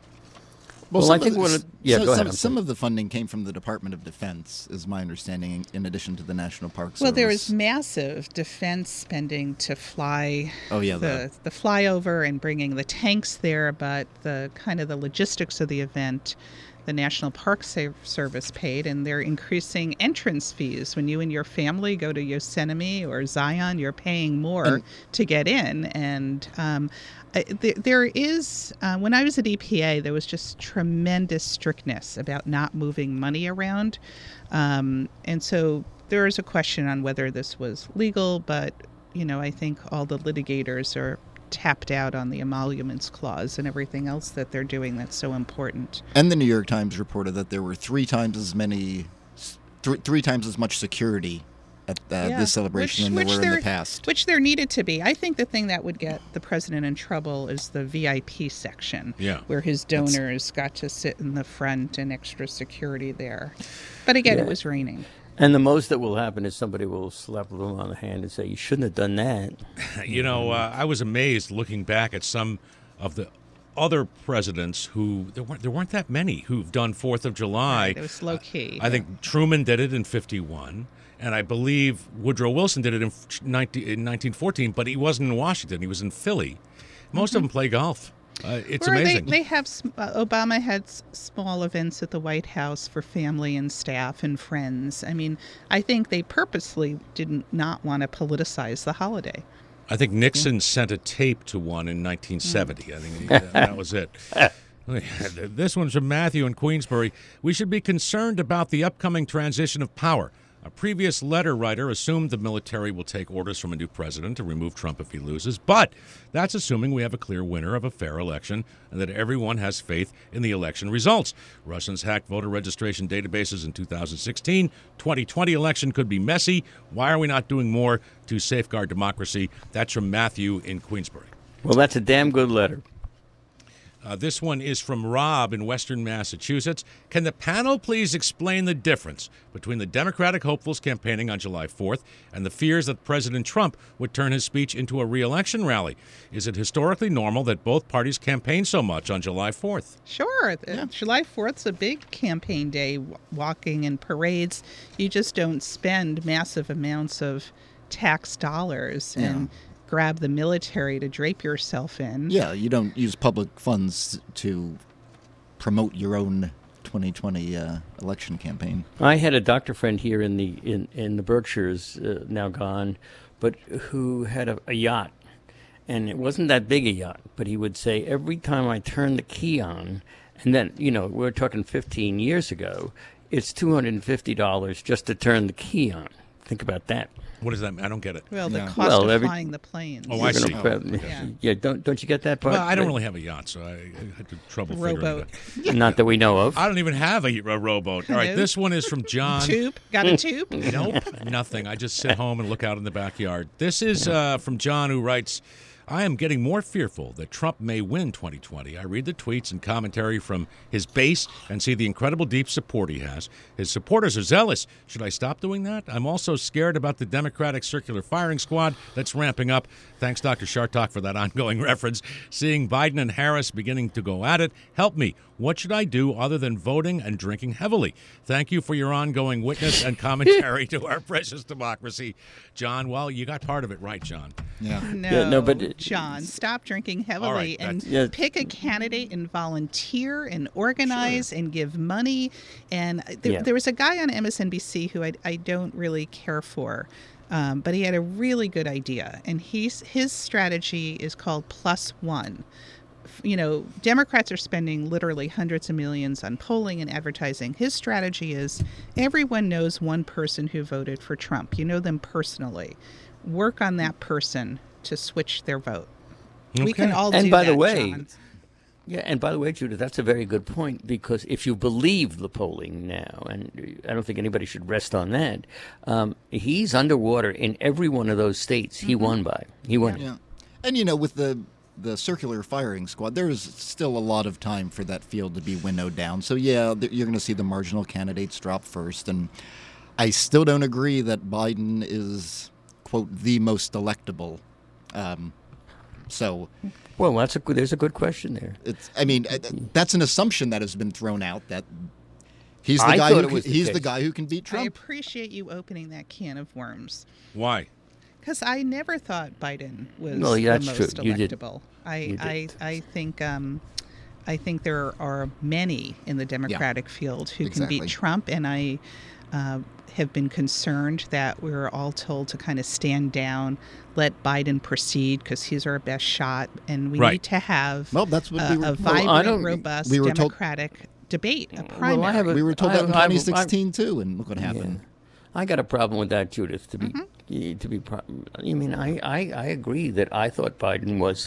D: Well,
B: some
D: I
B: of
D: think
B: the-
D: one of- yeah,
B: so-
D: go ahead,
B: Some,
D: I'm
B: some
D: sorry.
B: of the funding came from the Department of Defense, is my understanding, in addition to the National Park Service.
C: Well, there was massive defense spending to fly
B: Oh, yeah,
C: the, the flyover and bringing the tanks there, but the kind of the logistics of the event, the National Park Sa- Service paid, and they're increasing entrance fees. When you and your family go to Yosemite or Zion, you're paying more
B: And-
C: to get in. And um, I- th- there is, uh, when I was at E P A, there was just tremendous strictness about not moving money around. Um, and so there is a question on whether this was legal, but, you know, I think all the litigators are tapped out on the emoluments clause and everything else that they're doing that's so important.
B: And the New York Times reported that there were three times as many, th- three times as much security at uh,
C: Yeah,
B: this celebration
C: which-
B: than there
C: which
B: were in
C: there-
B: the past.
C: Which there needed to be. I think the thing that would get the president in trouble is the V I P section,
A: Yeah.
C: where his donors got to sit in the front and extra security there. But again,
D: Yeah.
C: it was raining.
D: And the most that will happen is somebody will slap them on the hand and say, you shouldn't have done that.
A: You know, uh, I was amazed looking back at some of the other presidents who there weren't there weren't that many who've done Fourth of July.
C: Right, it was low key.
A: I think Truman did it in fifty-one, and I believe Woodrow Wilson did it in nineteen, in nineteen fourteen, but he wasn't in Washington. He was in Philly. Most of them play golf. Uh, it's
C: Or
A: amazing.
C: They, they have sm- uh, Obama had s- small events at the White House for family and staff and friends. I mean, I think they purposely didn't not want to politicize the holiday.
A: I think Nixon sent a tape to one in nineteen seventy. I think that, that was it. This one's from Matthew in Queensbury. We should be concerned about the upcoming transition of power. A previous letter writer assumed the military will take orders from a new president to remove Trump if he loses, but that's assuming we have a clear winner of a fair election and that everyone has faith in the election results. Russians hacked voter registration databases in two thousand sixteen. twenty twenty election could be messy. Why are we not doing more to safeguard democracy? That's from Matthew in Queensbury.
D: Well, that's a damn good letter.
A: Uh, this one is from Rob in Western Massachusetts. Can the panel please explain the difference between the Democratic hopefuls campaigning on July fourth and the fears that President Trump would turn his speech into a re-election rally? Is it historically normal that both parties campaign so much on July fourth?
C: Sure. Uh, July fourth's a big campaign day, w- walking and parades. You just don't spend massive amounts of tax dollars and grab the military to drape yourself in.
B: Yeah, you don't use public funds to promote your own twenty twenty uh, election campaign.
D: I had a doctor friend here in the in, in the Berkshires, uh, now gone, but who had a, a yacht. And it wasn't that big a yacht, but he would say, every time I turn the key on, and then, you know, we're talking fifteen years ago, it's two hundred fifty dollars just to turn the key on. Think about that.
A: What does that mean? I don't get it.
C: Well, the
B: Yeah.
C: cost
D: Well,
C: of
D: every-
C: flying the planes.
A: Oh, I
D: You're
A: see.
D: gonna grab-
C: Yeah.
D: yeah, don't don't you get that part?
A: Well, I don't really have a yacht, so I, I had to trouble figuring
C: Rowboat.
A: it out.
D: Not that we know of.
A: I don't even have a, a rowboat. All right,
C: No.
A: this one is from John.
C: Tube? Got a tube?
A: Nope, nothing. I just sit home and look out in the backyard. This is uh, from John, who writes, I am getting more fearful that Trump may win twenty twenty. I read the tweets and commentary from his base and see the incredible deep support he has. His supporters are zealous. Should I stop doing that? I'm also scared about the Democratic circular firing squad that's ramping up. Thanks, Doctor Shartok, for that ongoing reference. Seeing Biden and Harris beginning to go at it. Help me. What should I do other than voting and drinking heavily? Thank you for your ongoing witness and commentary to our precious democracy. John, well, you got part of it right, John.
B: Yeah.
C: No,
D: Yeah, no, but it-
C: John, stop drinking heavily
A: All right,
C: and
A: that's-
D: Yeah.
C: pick a candidate and volunteer and organize and give money. And there,
D: Yeah.
C: there was a guy on M S N B C who I, I don't really care for, um, but he had a really good idea. And he's, his strategy is called Plus One. You know, Democrats are spending literally hundreds of millions on polling and advertising. His strategy is everyone knows one person who voted for Trump. You know them personally. Work on that person to switch their vote. We can
A: Okay.
C: all
D: And
C: do
D: by
C: that,
D: the way,
C: John.
D: Yeah, and by the way, Judith, that's a very good point, because if you believe the polling now, and I don't think anybody should rest on that, um, he's underwater in every one of those states he won by. He won.
B: Yeah. And, you know, with the the circular firing squad, there's still a lot of time for that field to be winnowed down. So, yeah, th- you're going to see the marginal candidates drop first. And I still don't agree that Biden is, quote, the most electable. Um, so
D: Well, that's a good, there's a good question there.
B: it's, I mean, uh, that's an assumption that has been thrown out that he's the
D: I
B: guy
D: thought
B: who
D: it was
B: can,
D: the
B: he's the
D: case.
B: guy who can beat
C: I
B: Trump.
C: appreciate you opening that can of worms.
A: Why?
C: Because I never thought Biden was
D: Well, yeah, that's
C: the
D: true.
C: most
D: You did.
C: electable. I,
D: You
C: I,
D: did.
C: I think um, I think there are many in the Democratic field who
B: exactly.
C: can beat Trump, and I uh, have been concerned that we're all told to kind of stand down, let Biden proceed because he's our best shot, and we
A: Right.
C: need to have
B: Well, that's what
C: a,
B: we were-
C: a
B: Well,
C: vibrant,
D: I don't-
C: robust
B: we were told-
C: Democratic debate, a primary.
D: Well, I have a-
B: We were told
D: I-
B: that in
D: I- I-
B: twenty sixteen, too, and look what happened.
D: I got a problem with that, Judith. To be,
C: Mm-hmm.
D: to be, pro- I mean, I, I, I agree that I thought Biden was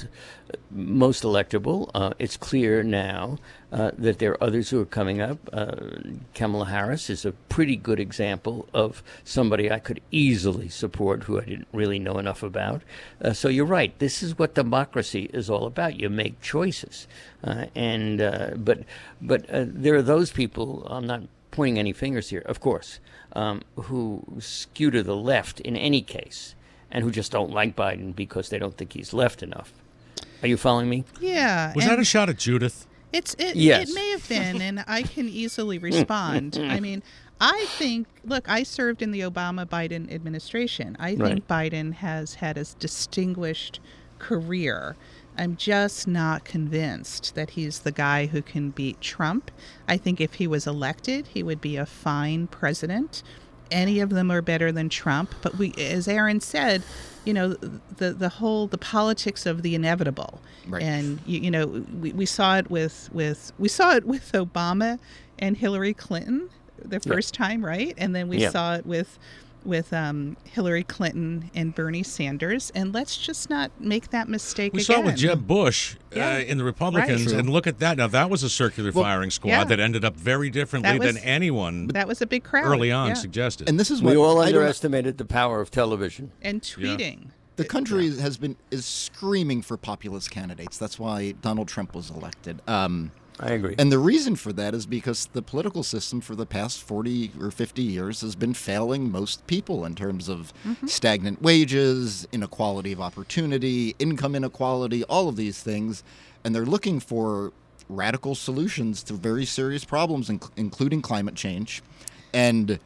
D: most electable. Uh, it's clear now uh, that there are others who are coming up. Uh, Kamala Harris is a pretty good example of somebody I could easily support, who I didn't really know enough about. Uh, so you're right. This is what democracy is all about. You make choices, uh, and uh, but but uh, there are those people. I'm not pointing any fingers here, of course, um, who skew to the left in any case, and who just don't like Biden because they don't think he's left enough. Are you following me?
C: Yeah.
A: Was
C: and-
A: that a shot at Judith?
C: It's it,
D: Yes.
C: it may have been, and I can easily respond. I mean, I think, look, I served in the Obama Biden administration. I think Biden has had a distinguished career. I'm just not convinced that he's the guy who can beat Trump. I think if he was elected, he would be a fine president. Any of them are better than Trump, but we, as Aaron said, you know, the the whole the politics of the inevitable,
B: Right.
C: and you, you know, we, we saw it with with we saw it with Obama and Hillary Clinton the first time, right? And then we
D: Yeah.
C: saw it with with um, Hillary Clinton and Bernie Sanders, and let's just not make that mistake
A: We
C: again.
A: saw it with Jeb Bush
C: Yeah.
A: uh, in the Republicans,
C: Right.
A: and look at that. Now, that was a circular firing squad
C: yeah.
A: that ended up very differently
C: That was-
A: than anyone
C: That was a big crowd
A: early on
C: yeah.
A: suggested.
B: And this is what
D: We all
B: I don't-
D: underestimated the power of television.
C: and tweeting.
B: The country has been is screaming for populist candidates. That's why Donald Trump was elected. Um,
D: I agree.
B: and the reason for that is because the political system for the past forty or fifty years has been failing most people in terms of stagnant wages, inequality of opportunity, income inequality, all of these things. And they're looking for radical solutions to very serious problems, inc- including climate change. And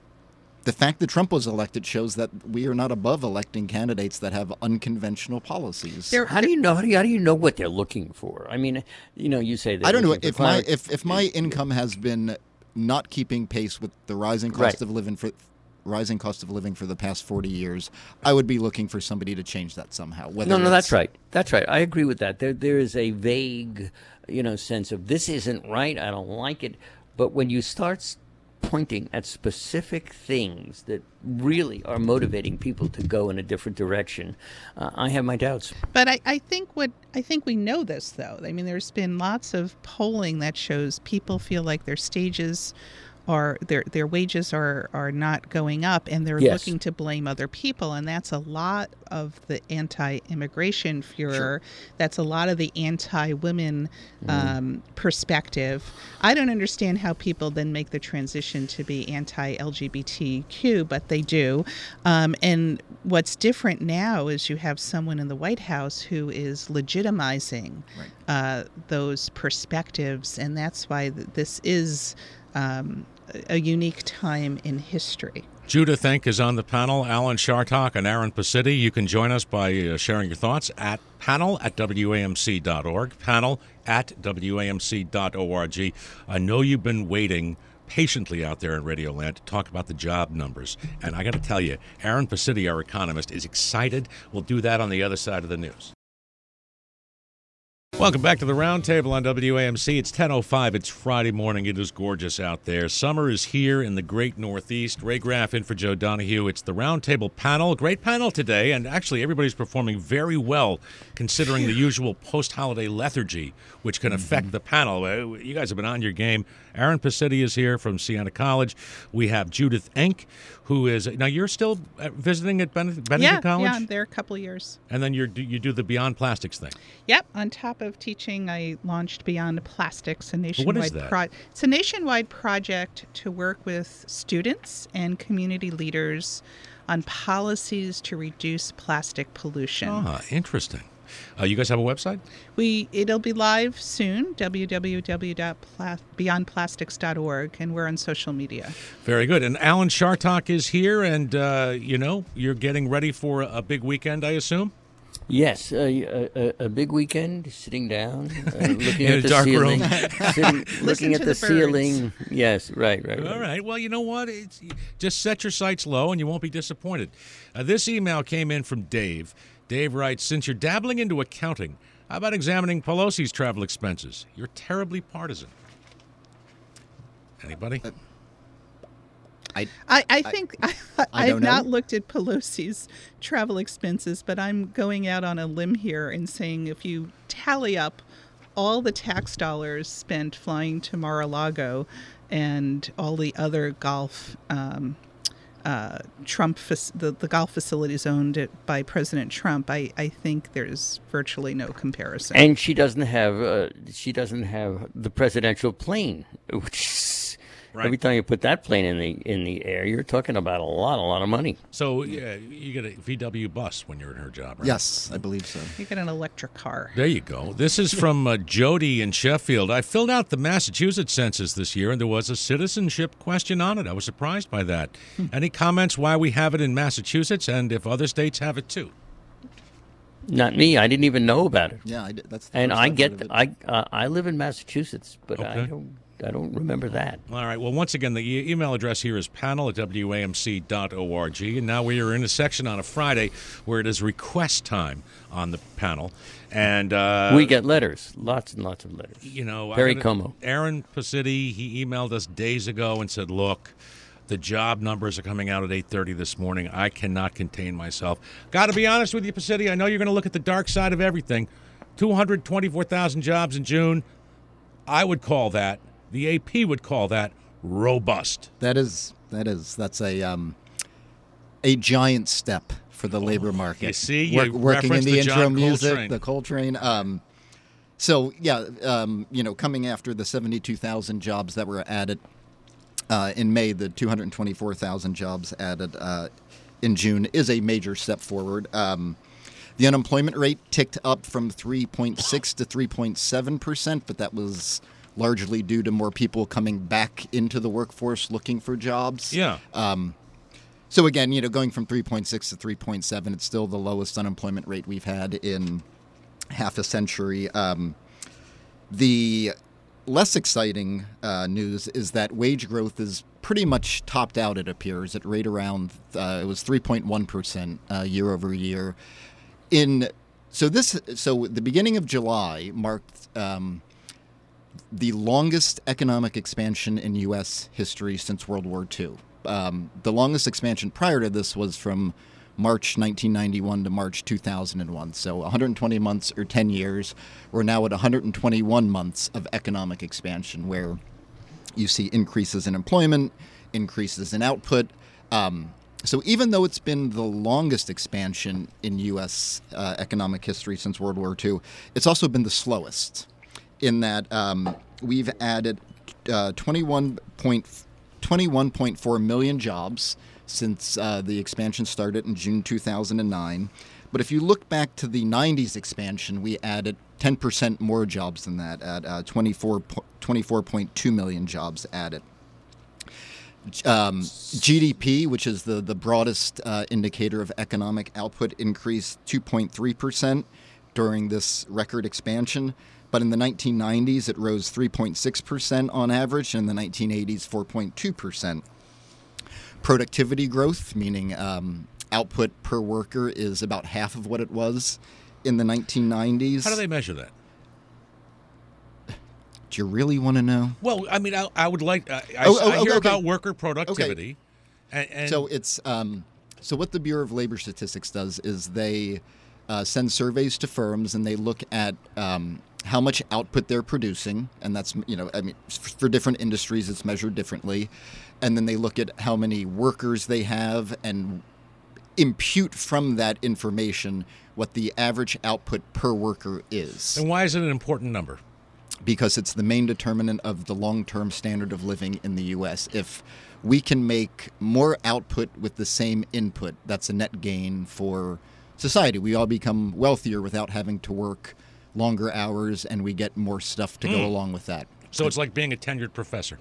B: the fact that Trump was elected shows that we are not above electing candidates that have unconventional policies.
C: There-
D: How do you know? How do you, how do you know what they're looking for? I mean, you know, you say that.
B: I don't know if my if, if my income has been not keeping pace with the rising cost
D: Right.
B: of living for rising cost of living for the past forty years, I would be looking for somebody to change that somehow. Whether
D: No, no,
B: it's-
D: that's right. That's right. I agree with that. There, there is a vague, you know, sense of this isn't right. I don't like it. But when you start s- pointing at specific things that really are motivating people to go in a different direction, uh, I have my doubts.
C: But I, I think what I think we know this though. I mean, there's been lots of polling that shows people feel like their stages are their their wages are, are not going up, and they're
D: Yes.
C: looking to blame other people, and that's a lot of the anti-immigration furor.
B: Sure.
C: That's a lot of the anti-women um, perspective. I don't understand how people then make the transition to be anti-L G B T Q, but they do. Um, and what's different now is you have someone in the White House who is legitimizing
B: Right.
C: uh, those perspectives, and that's why th- this is um, a a unique time in history.
A: Judith Enck is on the panel. Alan Chartock and Aaron Pacitti. You can join us by uh, sharing your thoughts at panel at W A M C dot org, panel at W A M C dot org. I know you've been waiting patiently out there in Radioland to talk about the job numbers. And I got to tell you, Aaron Pacitti, our economist, is excited. We'll do that on the other side of the news. Welcome back to the Roundtable on W A M C. It's ten oh five. It's Friday morning. It is gorgeous out there. Summer is here in the great Northeast. Ray Graff in for Joe Donahue. It's the Roundtable panel. Great panel today, and actually everybody's performing very well considering the usual post-holiday lethargy, which can affect the panel. Uh, You guys have been on your game. Aaron Pacitti is here from Siena College. We have Judith Enck, who is now you're still uh, visiting at Ben- Benedict
C: yeah,
A: College,
C: yeah, I'm there a couple of years.
A: and then you're, you do the Beyond Plastics thing.
C: Yep. On top of teaching, I launched Beyond Plastics, a
A: What
C: nationwide
A: is that?
C: pro- It's a nationwide project to work with students and community leaders on policies to reduce plastic pollution.
A: Ah, interesting. Uh, you guys have a website?
C: We it'll be live soon. w w w dot beyond plastics dot org, and we're on social media.
A: Very good. And Alan Chartock is here, and uh, you know you're getting ready for a big weekend, I assume.
D: Yes, uh, a, a, a big weekend, sitting down, uh, looking
A: In
D: at
A: a
D: the
A: dark
D: ceiling,
A: room.
D: sitting, looking at
C: to
D: the,
C: the birds.
D: ceiling. Yes, right, right, right.
A: All right. Well, you know what? It's, just set your sights low, and you won't be disappointed. Uh, this email came in from Dave. Dave writes, since you're dabbling into accounting, how about examining Pelosi's travel expenses? You're terribly partisan. Anybody?
B: Uh, I
C: I, I think I,
B: I
C: I've
B: don't know.
C: not looked at Pelosi's travel expenses, but I'm going out on a limb here and saying if you tally up all the tax dollars spent flying to Mar-a-Lago and all the other golf um, uh, Trump fac- the, the golf facilities owned by President Trump, I, I think there's virtually no comparison.
D: And she doesn't have uh, she doesn't have the presidential plane, which is-
A: Right.
D: every time you put that plane in the in the air, you're talking about a lot, a lot of money.
A: So yeah, you get a V W bus when you're in her job, right?
B: yes, I believe so.
C: You get an electric car.
A: There you go. This is from uh, Jody in Sheffield. I filled out the Massachusetts census this year, and there was a citizenship question on it. I was surprised by that. Any comments why we have it in Massachusetts and if other states have it too?
D: Not me. I didn't even know about it.
B: Yeah, I did, that's. The
D: And
B: first
D: I
B: I've
D: get
B: heard of it.
D: I uh, I live in Massachusetts, but I
A: Okay.
D: don't I don't remember that.
A: All right. Well, once again, the e- email address here is panel at W A M C dot org. And now we are in a section on a Friday where it is request time on the panel. And uh,
D: we get letters, lots and lots of letters.
A: you know, I
D: Perry
A: gotta-
D: Como.
A: Aaron Pacitti, he emailed us days ago and said, look, the job numbers are coming out at eight thirty this morning. I cannot contain myself. Got to be honest with you, Pacitti. I know you're going to look at the dark side of everything. two hundred twenty-four thousand jobs in June. I would call that, the A P would call that robust.
B: That is that is that's a um, a giant step for the labor market.
A: you see, you
B: working in
A: referenced
B: the,
A: the
B: intro
A: John
B: music,
A: Coltrane.
B: the Coltrane. Um, so yeah, um, you know, coming after the seventy-two thousand jobs that were added uh, in May, the two hundred twenty-four thousand jobs added uh, in June is a major step forward. Um, the unemployment rate ticked up from three point six to three point seven percent, but that was largely due to more people coming back into the workforce looking for jobs.
A: Yeah.
B: So again, you know, going from three point six to three point seven, it's still the lowest unemployment rate we've had in half a century. Um, the less exciting uh, news is that wage growth is pretty much topped out, it appears, at right around, uh, it was three point one percent uh, year over year. In so this so the beginning of July marked um, the longest economic expansion in U S history since World War Two. Um, the longest expansion prior to this was from March nineteen ninety-one to March two thousand one. So one hundred twenty months or ten years. We're now at one hundred twenty-one months of economic expansion where you see increases in employment, increases in output. Um, so even though it's been the longest expansion in U S uh, economic history since World War Two, it's also been the slowest in that um, we've added uh, twenty-one point four million jobs since uh, the expansion started in June two thousand nine. But if you look back to the nineties expansion, we added ten percent more jobs than that at uh, twenty-four point two million jobs added. Um, G D P, which is the, the broadest uh, indicator of economic output, increased two point three percent during this record expansion. But in the nineteen nineties, it rose three point six percent on average, and in the nineteen eighties, four point two percent. Productivity growth, meaning um, output per worker, is about half of what it was in the nineteen nineties.
A: How do they measure that?
B: Do you really want to know?
A: Well, I mean, I, I would like. I, I,
B: Oh, oh,
A: I hear
B: okay.
A: about worker productivity, and, and
B: So it's um, so what the Bureau of Labor Statistics does is they uh, send surveys to firms and they look at um, how much output they're producing, and that's you know I mean for different industries it's measured differently, and then they look at how many workers they have and impute from that information what the average output per worker is.
A: and why is it an important number?
B: Because it's the main determinant of the long-term standard of living in the U S. If we can make more output with the same input, that's a net gain for society. We all become wealthier without having to work longer hours, and we get more stuff to go along with that.
A: So it's like being a tenured professor.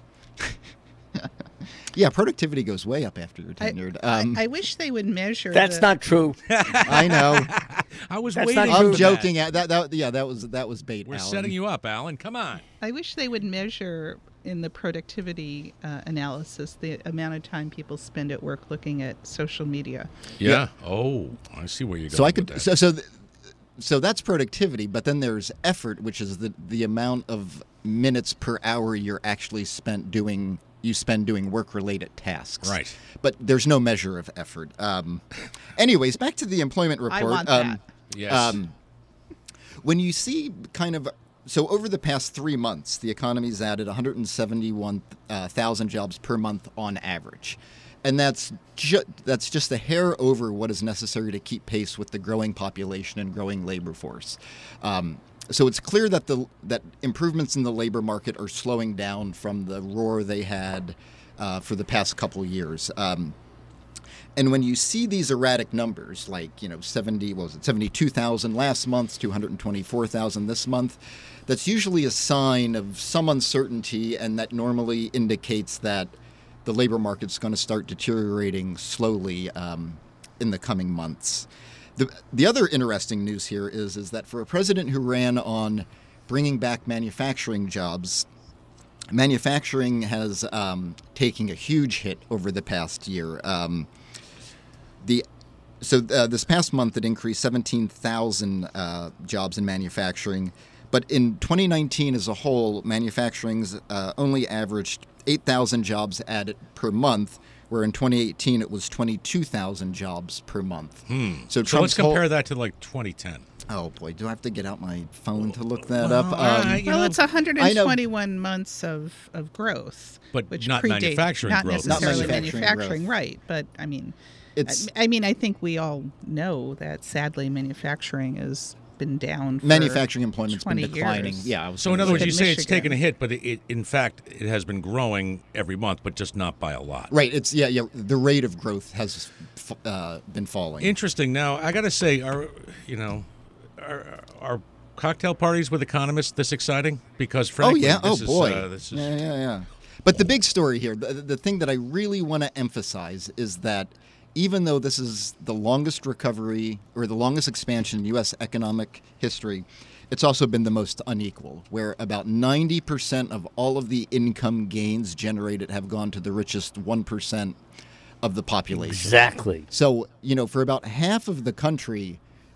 B: Yeah, productivity goes way up after you're
C: I,
B: tenured.
C: I-
B: Um,
C: I, wish they would measure.
D: That's
C: the,
D: not true.
B: I know.
A: I was
D: That's
A: waiting.
D: not
A: for
B: I'm
A: that.
B: joking. At that, that, yeah, that was that was bait.
A: We're
B: Alan.
A: setting you up, Alan. Come on.
C: I wish they would measure in the productivity uh, analysis the amount of time people spend at work looking at social media.
A: Yeah. Oh, I see where you're going.
B: So I
A: with
B: could
A: that.
B: so so th- so that's productivity, but then there's effort, which is the the amount of minutes per hour you're actually spent doing you spend doing work related tasks.
A: Right.
B: But there's no measure of effort. Um, anyways, back to the employment report.
C: I want
B: um,
C: that.
A: Yes.
B: um, when you see kind of so over the past three months, the economy's added one hundred seventy-one thousand jobs per month on average. And that's ju- that's just a hair over what is necessary to keep pace with the growing population and growing labor force. Um, so it's clear that the that improvements in the labor market are slowing down from the roar they had uh, for the past couple years. Um, and when you see these erratic numbers, like you know seventy, what was it, seventy-two thousand last month, two hundred twenty-four thousand this month, that's usually a sign of some uncertainty, and that normally indicates that the labor market's going to start deteriorating slowly um, in the coming months. The, the other interesting news here is, is that for a president who ran on bringing back manufacturing jobs, manufacturing has um, taken a huge hit over the past year. Um, the so uh, this past month it increased seventeen thousand uh, jobs in manufacturing, but in twenty nineteen as a whole, manufacturing's uh, only averaged eight thousand jobs added per month, where in twenty eighteen it was twenty-two thousand jobs per month.
A: Hmm.
B: So,
A: So
B: Trump's
A: let's compare
B: whole-
A: that to like twenty ten.
B: Oh boy, do I have to get out my phone to look that
A: Well,
B: up?
A: all
B: Um,
A: right. You
C: Well,
A: know,
C: it's one hundred
B: I know-
C: twenty-one months of, of growth,
A: But
C: which
A: not
C: predate-
A: manufacturing
C: not
A: growth.
B: Not
C: necessarily
B: manufacturing
C: manufacturing,
B: growth.
C: right? But I mean,
B: It's
C: I, I mean, I think we all know that sadly manufacturing has been down. For
B: manufacturing employment's been
C: twenty
B: declining.
C: years.
B: Yeah. I was
A: So in
B: gonna
A: other words,
B: say.
A: you say it's
C: Michigan.
A: taken a hit, but it, it, in fact, it has been growing every month, but just not by a lot.
B: Right. It's yeah, yeah. The rate of growth has f- uh, been falling.
A: Interesting. Now, I got to say, are you know, are, are cocktail parties with economists this exciting? Because
B: oh
A: frankly,
B: yeah.
A: this
B: Oh
A: is,
B: boy.
A: uh, this is
B: Yeah, yeah, yeah. But the big story here, the, the thing that I really want to emphasize is that even though this is the longest recovery or the longest expansion in U S economic history, it's also been the most unequal, where about ninety percent of all of the income gains generated have gone to the richest one percent of the population.
D: Exactly.
B: So, you know, for about half of the country,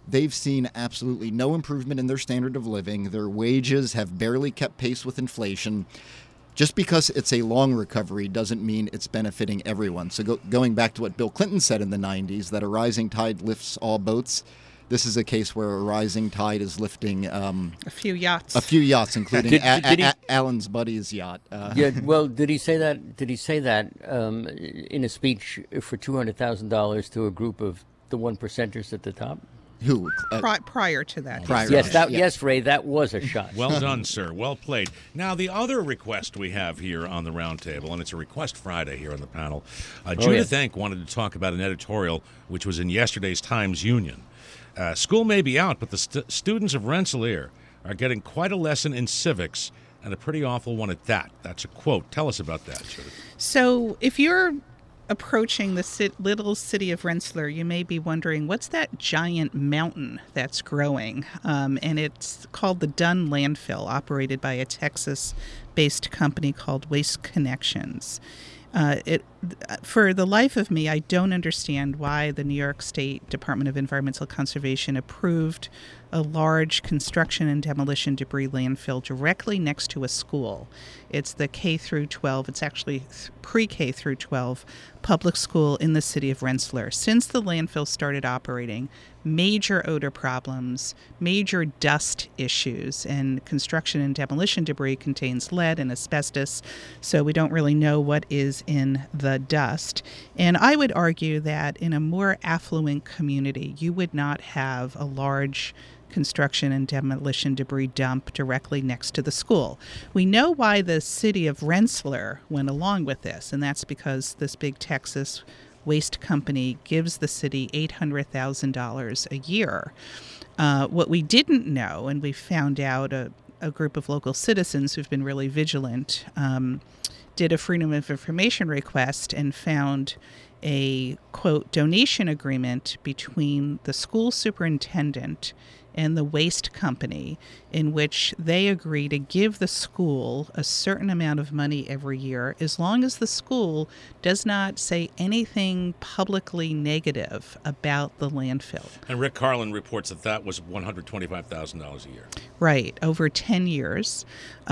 B: they've seen absolutely no improvement in their standard of living. Their wages have barely kept pace with inflation. Just because it's a long recovery doesn't mean it's benefiting everyone. So go, going back to what Bill Clinton said in the nineties, that a rising tide lifts all boats, this is a case where a rising tide is lifting um,
C: a few yachts.
B: A few yachts, including
D: Did-
B: a-
D: did he-
B: a- a- Alan's buddy's yacht. Uh,
D: Yeah, well, did he say that? Did he say that um, in a speech for two hundred thousand dollars to a group of the one percenters at the top?
B: Who? Uh,
C: Pri- prior to that.
B: Prior.
D: Yes,
B: Right.
D: that.
B: Yeah.
D: Yes, Ray, that was a shot.
A: Well done, sir. Well played. Now, the other request we have here on the roundtable, and it's a request Friday here on the panel, uh,
D: Oh,
A: Judith
D: yeah.
A: Enck wanted to talk about an editorial which was in yesterday's Times Union. Uh, school may be out, but the st- students of Rensselaer are getting quite a lesson in civics, and a pretty awful one at that. That's a quote. Tell us about that, Judith.
C: So if you're approaching the ci- little city of Rensselaer, you may be wondering, what's that giant mountain that's growing? Um, and it's called the Dunn Landfill, operated by a Texas-based company called Waste Connections. Uh, it, for the life of me, I don't understand why the New York State Department of Environmental Conservation approved a large construction and demolition debris landfill directly next to a school. It's the K through twelve, it's actually pre-K through twelve public school in the city of Rensselaer. Since the landfill started operating, major odor problems, major dust issues, and construction and demolition debris contains lead and asbestos, so we don't really know what is in the dust. And I would argue that in a more affluent community, you would not have a large construction and demolition debris dump directly next to the school. We know why the city of Rensselaer went along with this, and that's because this big Texas waste company gives the city eight hundred thousand dollars a year. Uh, what we didn't know, and we found out a, a group of local citizens who've been really vigilant, um, did a Freedom of Information request and found a, quote, donation agreement between the school superintendent and the waste company, in which they agree to give the school a certain amount of money every year as long as the school does not say anything publicly negative about the landfill.
A: And Rick Carlin reports that that was one hundred twenty-five thousand dollars a year.
C: Right, over ten years.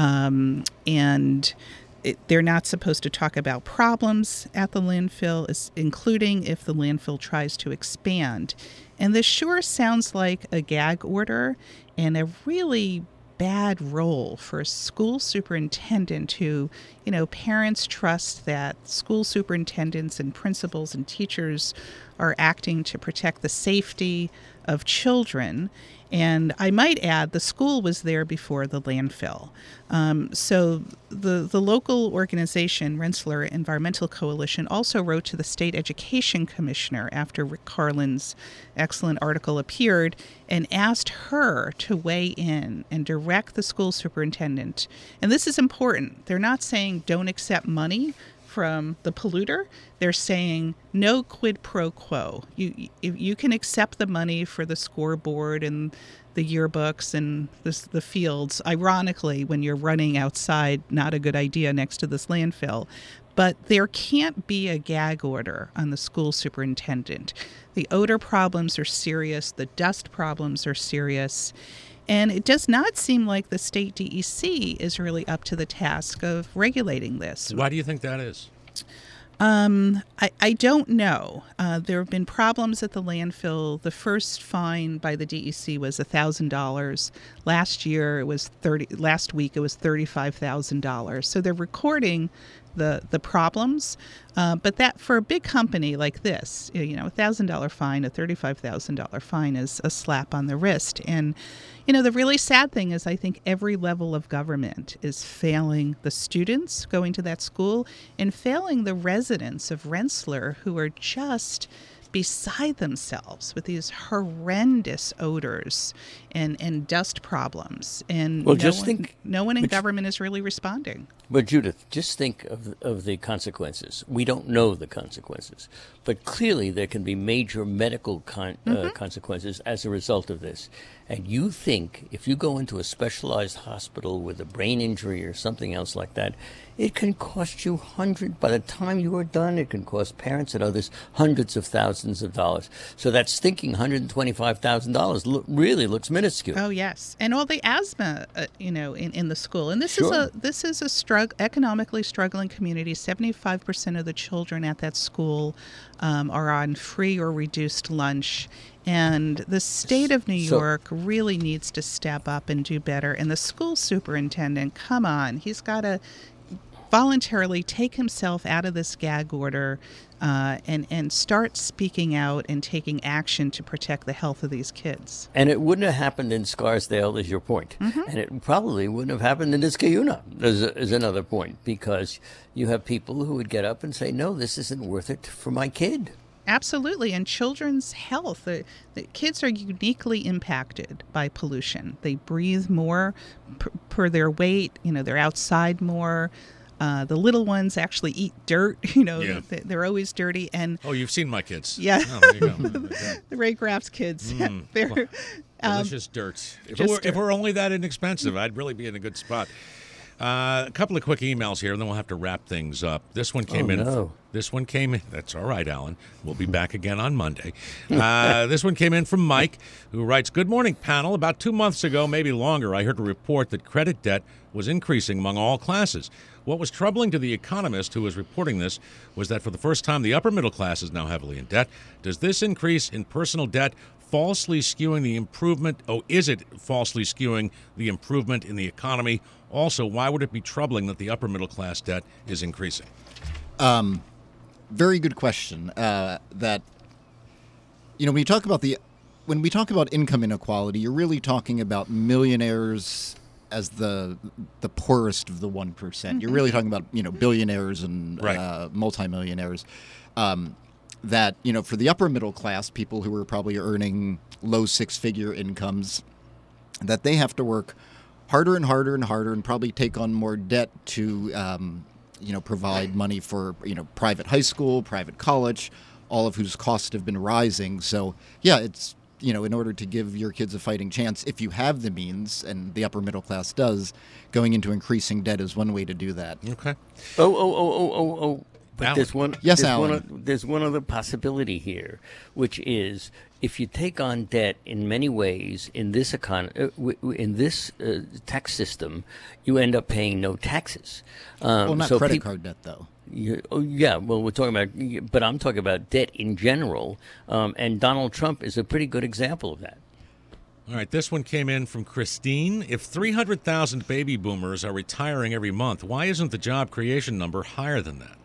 C: Um, and it, they're not supposed to talk about problems at the landfill, is- including if the landfill tries to expand. And this sure sounds like a gag order and a really bad role for a school superintendent who, you know, parents trust that school superintendents and principals and teachers are acting to protect the safety of children. And I might add, the school was there before the landfill. Um, so the, the local organization, Rensselaer Environmental Coalition, also wrote to the state education commissioner after Rick Carlin's excellent article appeared and asked her to weigh in and direct the school superintendent. And this is important. They're not saying don't accept money from the polluter. They're saying no quid pro quo. You you, you can accept the money for the scoreboard and the yearbooks and the, the fields. Ironically, when you're running outside, not a good idea next to this landfill. But there can't be a gag order on the school superintendent. The odor problems are serious. The dust problems are serious. And it does not seem like the state D E C is really up to the task of regulating this.
A: Why do you think that is?
C: Um, I, I don't know. Uh, there have been problems at the landfill. The first fine by the D E C was one thousand dollars. Last year it was thirty. Last week it was thirty-five thousand dollars. So they're recording the the problems, uh, but that for a big company like this, you know, a thousand dollar fine, a thirty-five thousand dollar fine is a slap on the wrist. And you know, the really sad thing is I think every level of government is failing the students going to that school and failing the residents of Rensselaer, who are just beside themselves with these horrendous odors and, and dust problems. And
D: Well,
C: no
D: just
C: one,
D: think-
C: no one in
D: which-
C: government is really responding.
D: But Judith, just think of of the consequences. We don't know the consequences, but clearly there can be major medical con-
C: Mm-hmm.
D: uh, consequences as a result of this. And you think if you go into a specialized hospital with a brain injury or something else like that, it can cost you hundred. By the time you are done, it can cost parents and others hundreds of thousands of dollars. So that stinking one hundred twenty-five thousand dollars lo- really looks minuscule.
C: Oh yes, and all the asthma, uh, you know, in, in the school. And this
D: Sure.
C: is a this is a strugg- economically struggling community. Seventy-five percent of the children at that school um, are on free or reduced lunch. And the state of New
D: So-
C: York really needs to step up and do better. And the school superintendent, come on, he's got to voluntarily take himself out of this gag order uh, and, and start speaking out and taking action to protect the health of these kids.
D: And it wouldn't have happened in Scarsdale, is your point.
C: Mm-hmm.
D: And it probably wouldn't have happened in Niskayuna, is, is another point, because you have people who would get up and say, no, this isn't worth it for my kid.
C: Absolutely. And children's health. The, the kids are uniquely impacted by pollution. They breathe more per, per their weight. You know, they're outside more. Uh, the little ones actually eat dirt. You know,
A: Yeah.
C: they, they're always dirty. And
A: Oh, you've seen my kids.
C: Yeah.
A: Oh, there you go. Okay.
C: the Ray Graff's kids,
A: Mm.
C: they're um,
A: Delicious dirt. If it,
C: just
A: were, if
C: dirt.
A: it were only that inexpensive, I'd really be in a good spot. Uh, a couple of quick emails here, and then we'll have to wrap things up. This one came
D: Oh,
A: in.
D: no.
A: This one came in. That's all right, Alan. We'll be back again on Monday. Uh, this one came in from Mike, who writes, "Good morning, panel. About two months ago, maybe longer, I heard a report that credit debt was increasing among all classes. What was troubling to the economist who was reporting this was that for the first time, the upper middle class is now heavily in debt. Does this increase in personal debt falsely skewing the improvement? Oh, is it falsely skewing the improvement in the economy? Also, why would it be troubling that the upper middle class debt is increasing?"
B: Very good question. Uh, that you know, when you talk about the when we talk about income inequality, you're really talking about millionaires as the the poorest of the one percent. You're really talking about you know billionaires and
A: Right.
B: uh, multimillionaires. Um, that you know, for the upper middle class, people who are probably earning low six figure incomes, that they have to work harder and harder and harder and probably take on more debt to um, you know provide money for you know private high school, private college, all of whose costs have been rising. So yeah, it's you know in order to give your kids a fighting chance, if you have the means, and the upper middle class does, going into increasing debt is one way to do that.
A: Okay.
D: Oh, oh, oh, oh, oh, oh. But
A: Alan.
D: there's one.
B: Yes,
D: there's
B: Alan.
D: One, oth- there's one other possibility here, which is if you take on debt in many ways in this econ- uh, w- w- in this uh, tax system, you end up paying no taxes. Um,
B: Well, not
D: so
B: credit
D: peop-
B: card debt though.
D: You, oh, yeah, well, we're talking about, but I'm talking about debt in general, um, and Donald Trump is a pretty good example of that.
A: All right, this one came in from Christine. If three hundred thousand baby boomers are retiring every month, why isn't the job creation number higher than that?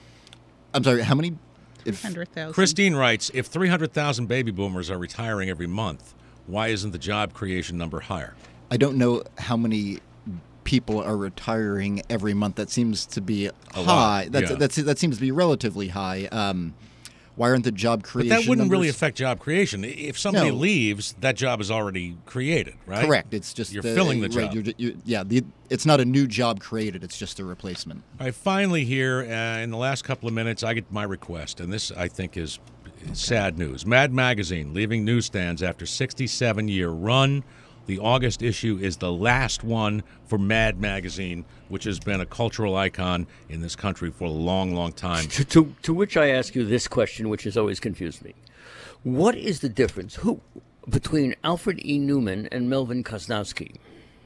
B: I'm sorry. How many? If,
C: one hundred thousand.
A: Christine writes, if three hundred thousand baby boomers are retiring every month, why isn't the job creation number higher?
B: I don't know how many people are retiring every month. That seems to be
A: A
B: high.
A: lot,
B: That's,
A: yeah.
B: that's that seems to be relatively high. Um, why aren't the job
A: But
B: creation?
A: that wouldn't really
B: numbers-
A: affect job creation. If somebody
B: No.
A: leaves, that job is already created, right?
B: Correct. It's just
A: You're
B: the,
A: filling the
B: right,
A: job.
B: You're, you yeah, the, it's not a new job created. It's just a replacement.
A: All right, finally here, uh, in the last couple of minutes, I get my request, and this, I think, is sad news. Mad Magazine leaving newsstands after sixty-seven year run. The August issue is the last one for Mad Magazine, which has been a cultural icon in this country for a long, long time.
D: To, to, to which I ask you this question, which has always confused me. What is the difference who between Alfred E. Newman and Melvin Kosnowski?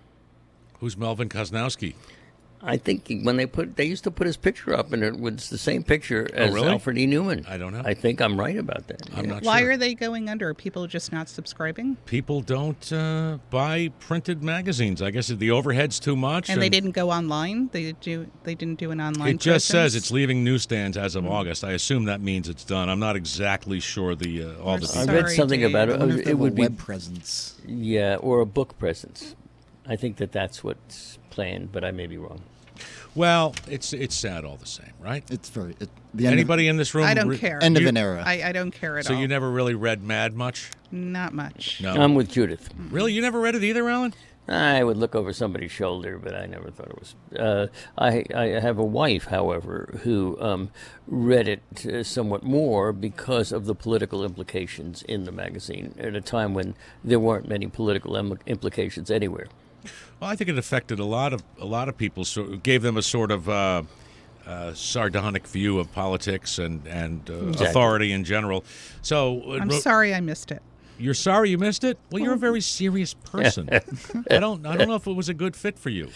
A: Who's Melvin Kosnowski?
D: I think when they put, they used to put his picture up, and it was the same picture as
A: really?
D: Alfred E. Newman.
A: I don't know.
D: I think I'm right about that.
A: I'm
D: yeah.
A: not
C: Why
A: sure.
C: are they going under? Are people just not subscribing?
A: People don't uh, buy printed magazines. I guess the overhead's too much.
C: And they didn't go online. They do. They didn't do an online.
A: It just says
C: presence?
A: it's leaving newsstands as
C: Hmm.
A: of August. I assume that means it's done. I'm not exactly sure the uh, all
C: We're
A: the
D: I
A: details.
D: read
C: Sorry,
D: something
C: Dave.
D: about
B: I
D: it.
B: wonder if they
D: It
B: have a
D: would be
B: web presence.
D: yeah, or a book presence. I think that that's what's planned, but I may be wrong.
A: Well, it's it's sad all the same, right?
B: It's very it, the end
A: Anybody in this room?
C: I don't
A: re-
C: care.
B: Of, end of
A: you-
B: an era.
C: I, I don't care at
A: So
C: all.
A: you never really read Mad much?
C: Not much.
A: No.
D: I'm with Judith.
A: Really, you never read it either, Alan?
D: I would look over somebody's shoulder, but I never thought it was. Uh, I, I have a wife, however, who um, read it uh, somewhat more because of the political implications in the magazine at a time when there weren't many political im- implications anywhere.
A: Well, I think it affected a lot of a lot of people. So it gave them a sort of uh, uh, sardonic view of politics and and uh,
D: Exactly.
A: authority in general. So uh,
C: I'm
A: Ro-
C: sorry I missed it.
A: You're sorry you missed it? Well, you're a very serious person. I don't I don't know if it was a good fit for you.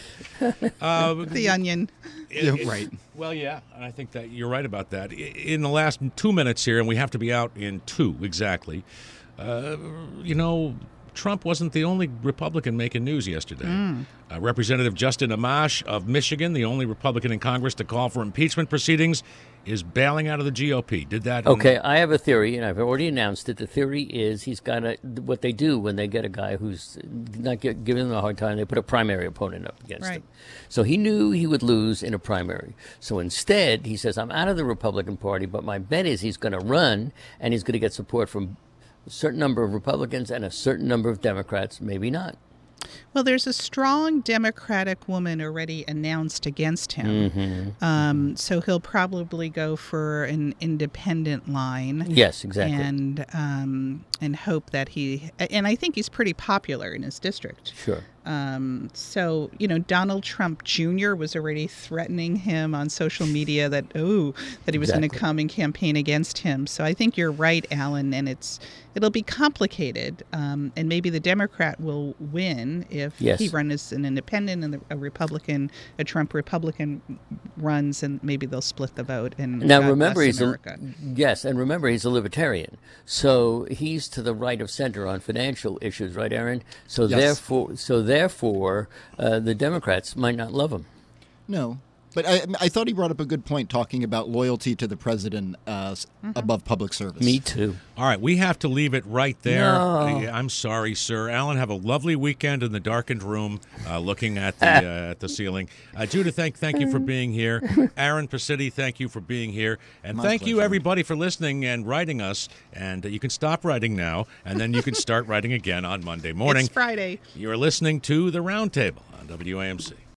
A: Uh,
C: The Onion.
A: it-
B: Yeah,
A: it-
B: right.
A: Well, yeah, I think that you're right about that. I- In the last two minutes here, and we have to be out in two exactly, uh, you know, Trump wasn't the only Republican making news yesterday. Uh, Representative Justin Amash of Michigan, the only Republican in Congress to call for impeachment proceedings, is bailing out of the G O P. Did that? in-
D: Okay, I have a theory, and I've already announced it. The theory is he's got to, what they do when they get a guy who's not get, giving them a hard time, they put a primary opponent up against
C: Right.
D: him. So he knew he would lose in a primary. So instead, he says, I'm out of the Republican Party, but my bet is he's going to run, and he's going to get support from a certain number of Republicans and a certain number of Democrats, maybe not.
C: Well, there's a strong Democratic woman already announced against him.
D: Mm-hmm.
C: Um, so he'll probably go for an independent line.
D: Yes, exactly.
C: And um, and hope that he and I think he's pretty popular in his district.
D: Sure.
C: Um, so you know, Donald Trump Junior was already threatening him on social media that oh that he was going
D: Exactly.
C: to come and campaign against him. So I think you're right, Alan, and it's it'll be complicated. Um, and maybe the Democrat will win if
D: Yes.
C: he runs as an independent and a Republican, a Trump Republican runs, and maybe they'll split the vote. And
D: Now
C: God
D: remember,
C: bless
D: he's a,
C: America.
D: yes, and remember he's a libertarian, so he's to the right of center on financial issues, right, Aaron? So
B: Yes.
D: therefore, so therefore, uh, the Democrats might not love him.
B: No. But I, I thought he brought up a good point talking about loyalty to the president uh, s above public service.
D: Me too.
A: All right, we have to leave it right there.
D: No.
A: Uh, I'm sorry, sir. Alan, have a lovely weekend in the darkened room, uh, looking at the uh, at the ceiling. Uh, Judith, thank thank you for being here. Aaron Presitti, thank you for being here, and
B: My
A: thank you
B: pleasure.
A: everybody for listening and writing us. And uh, you can stop writing now, and then you can start writing again on Monday morning.
C: It's Friday.
A: You're listening to the Roundtable on W A M C.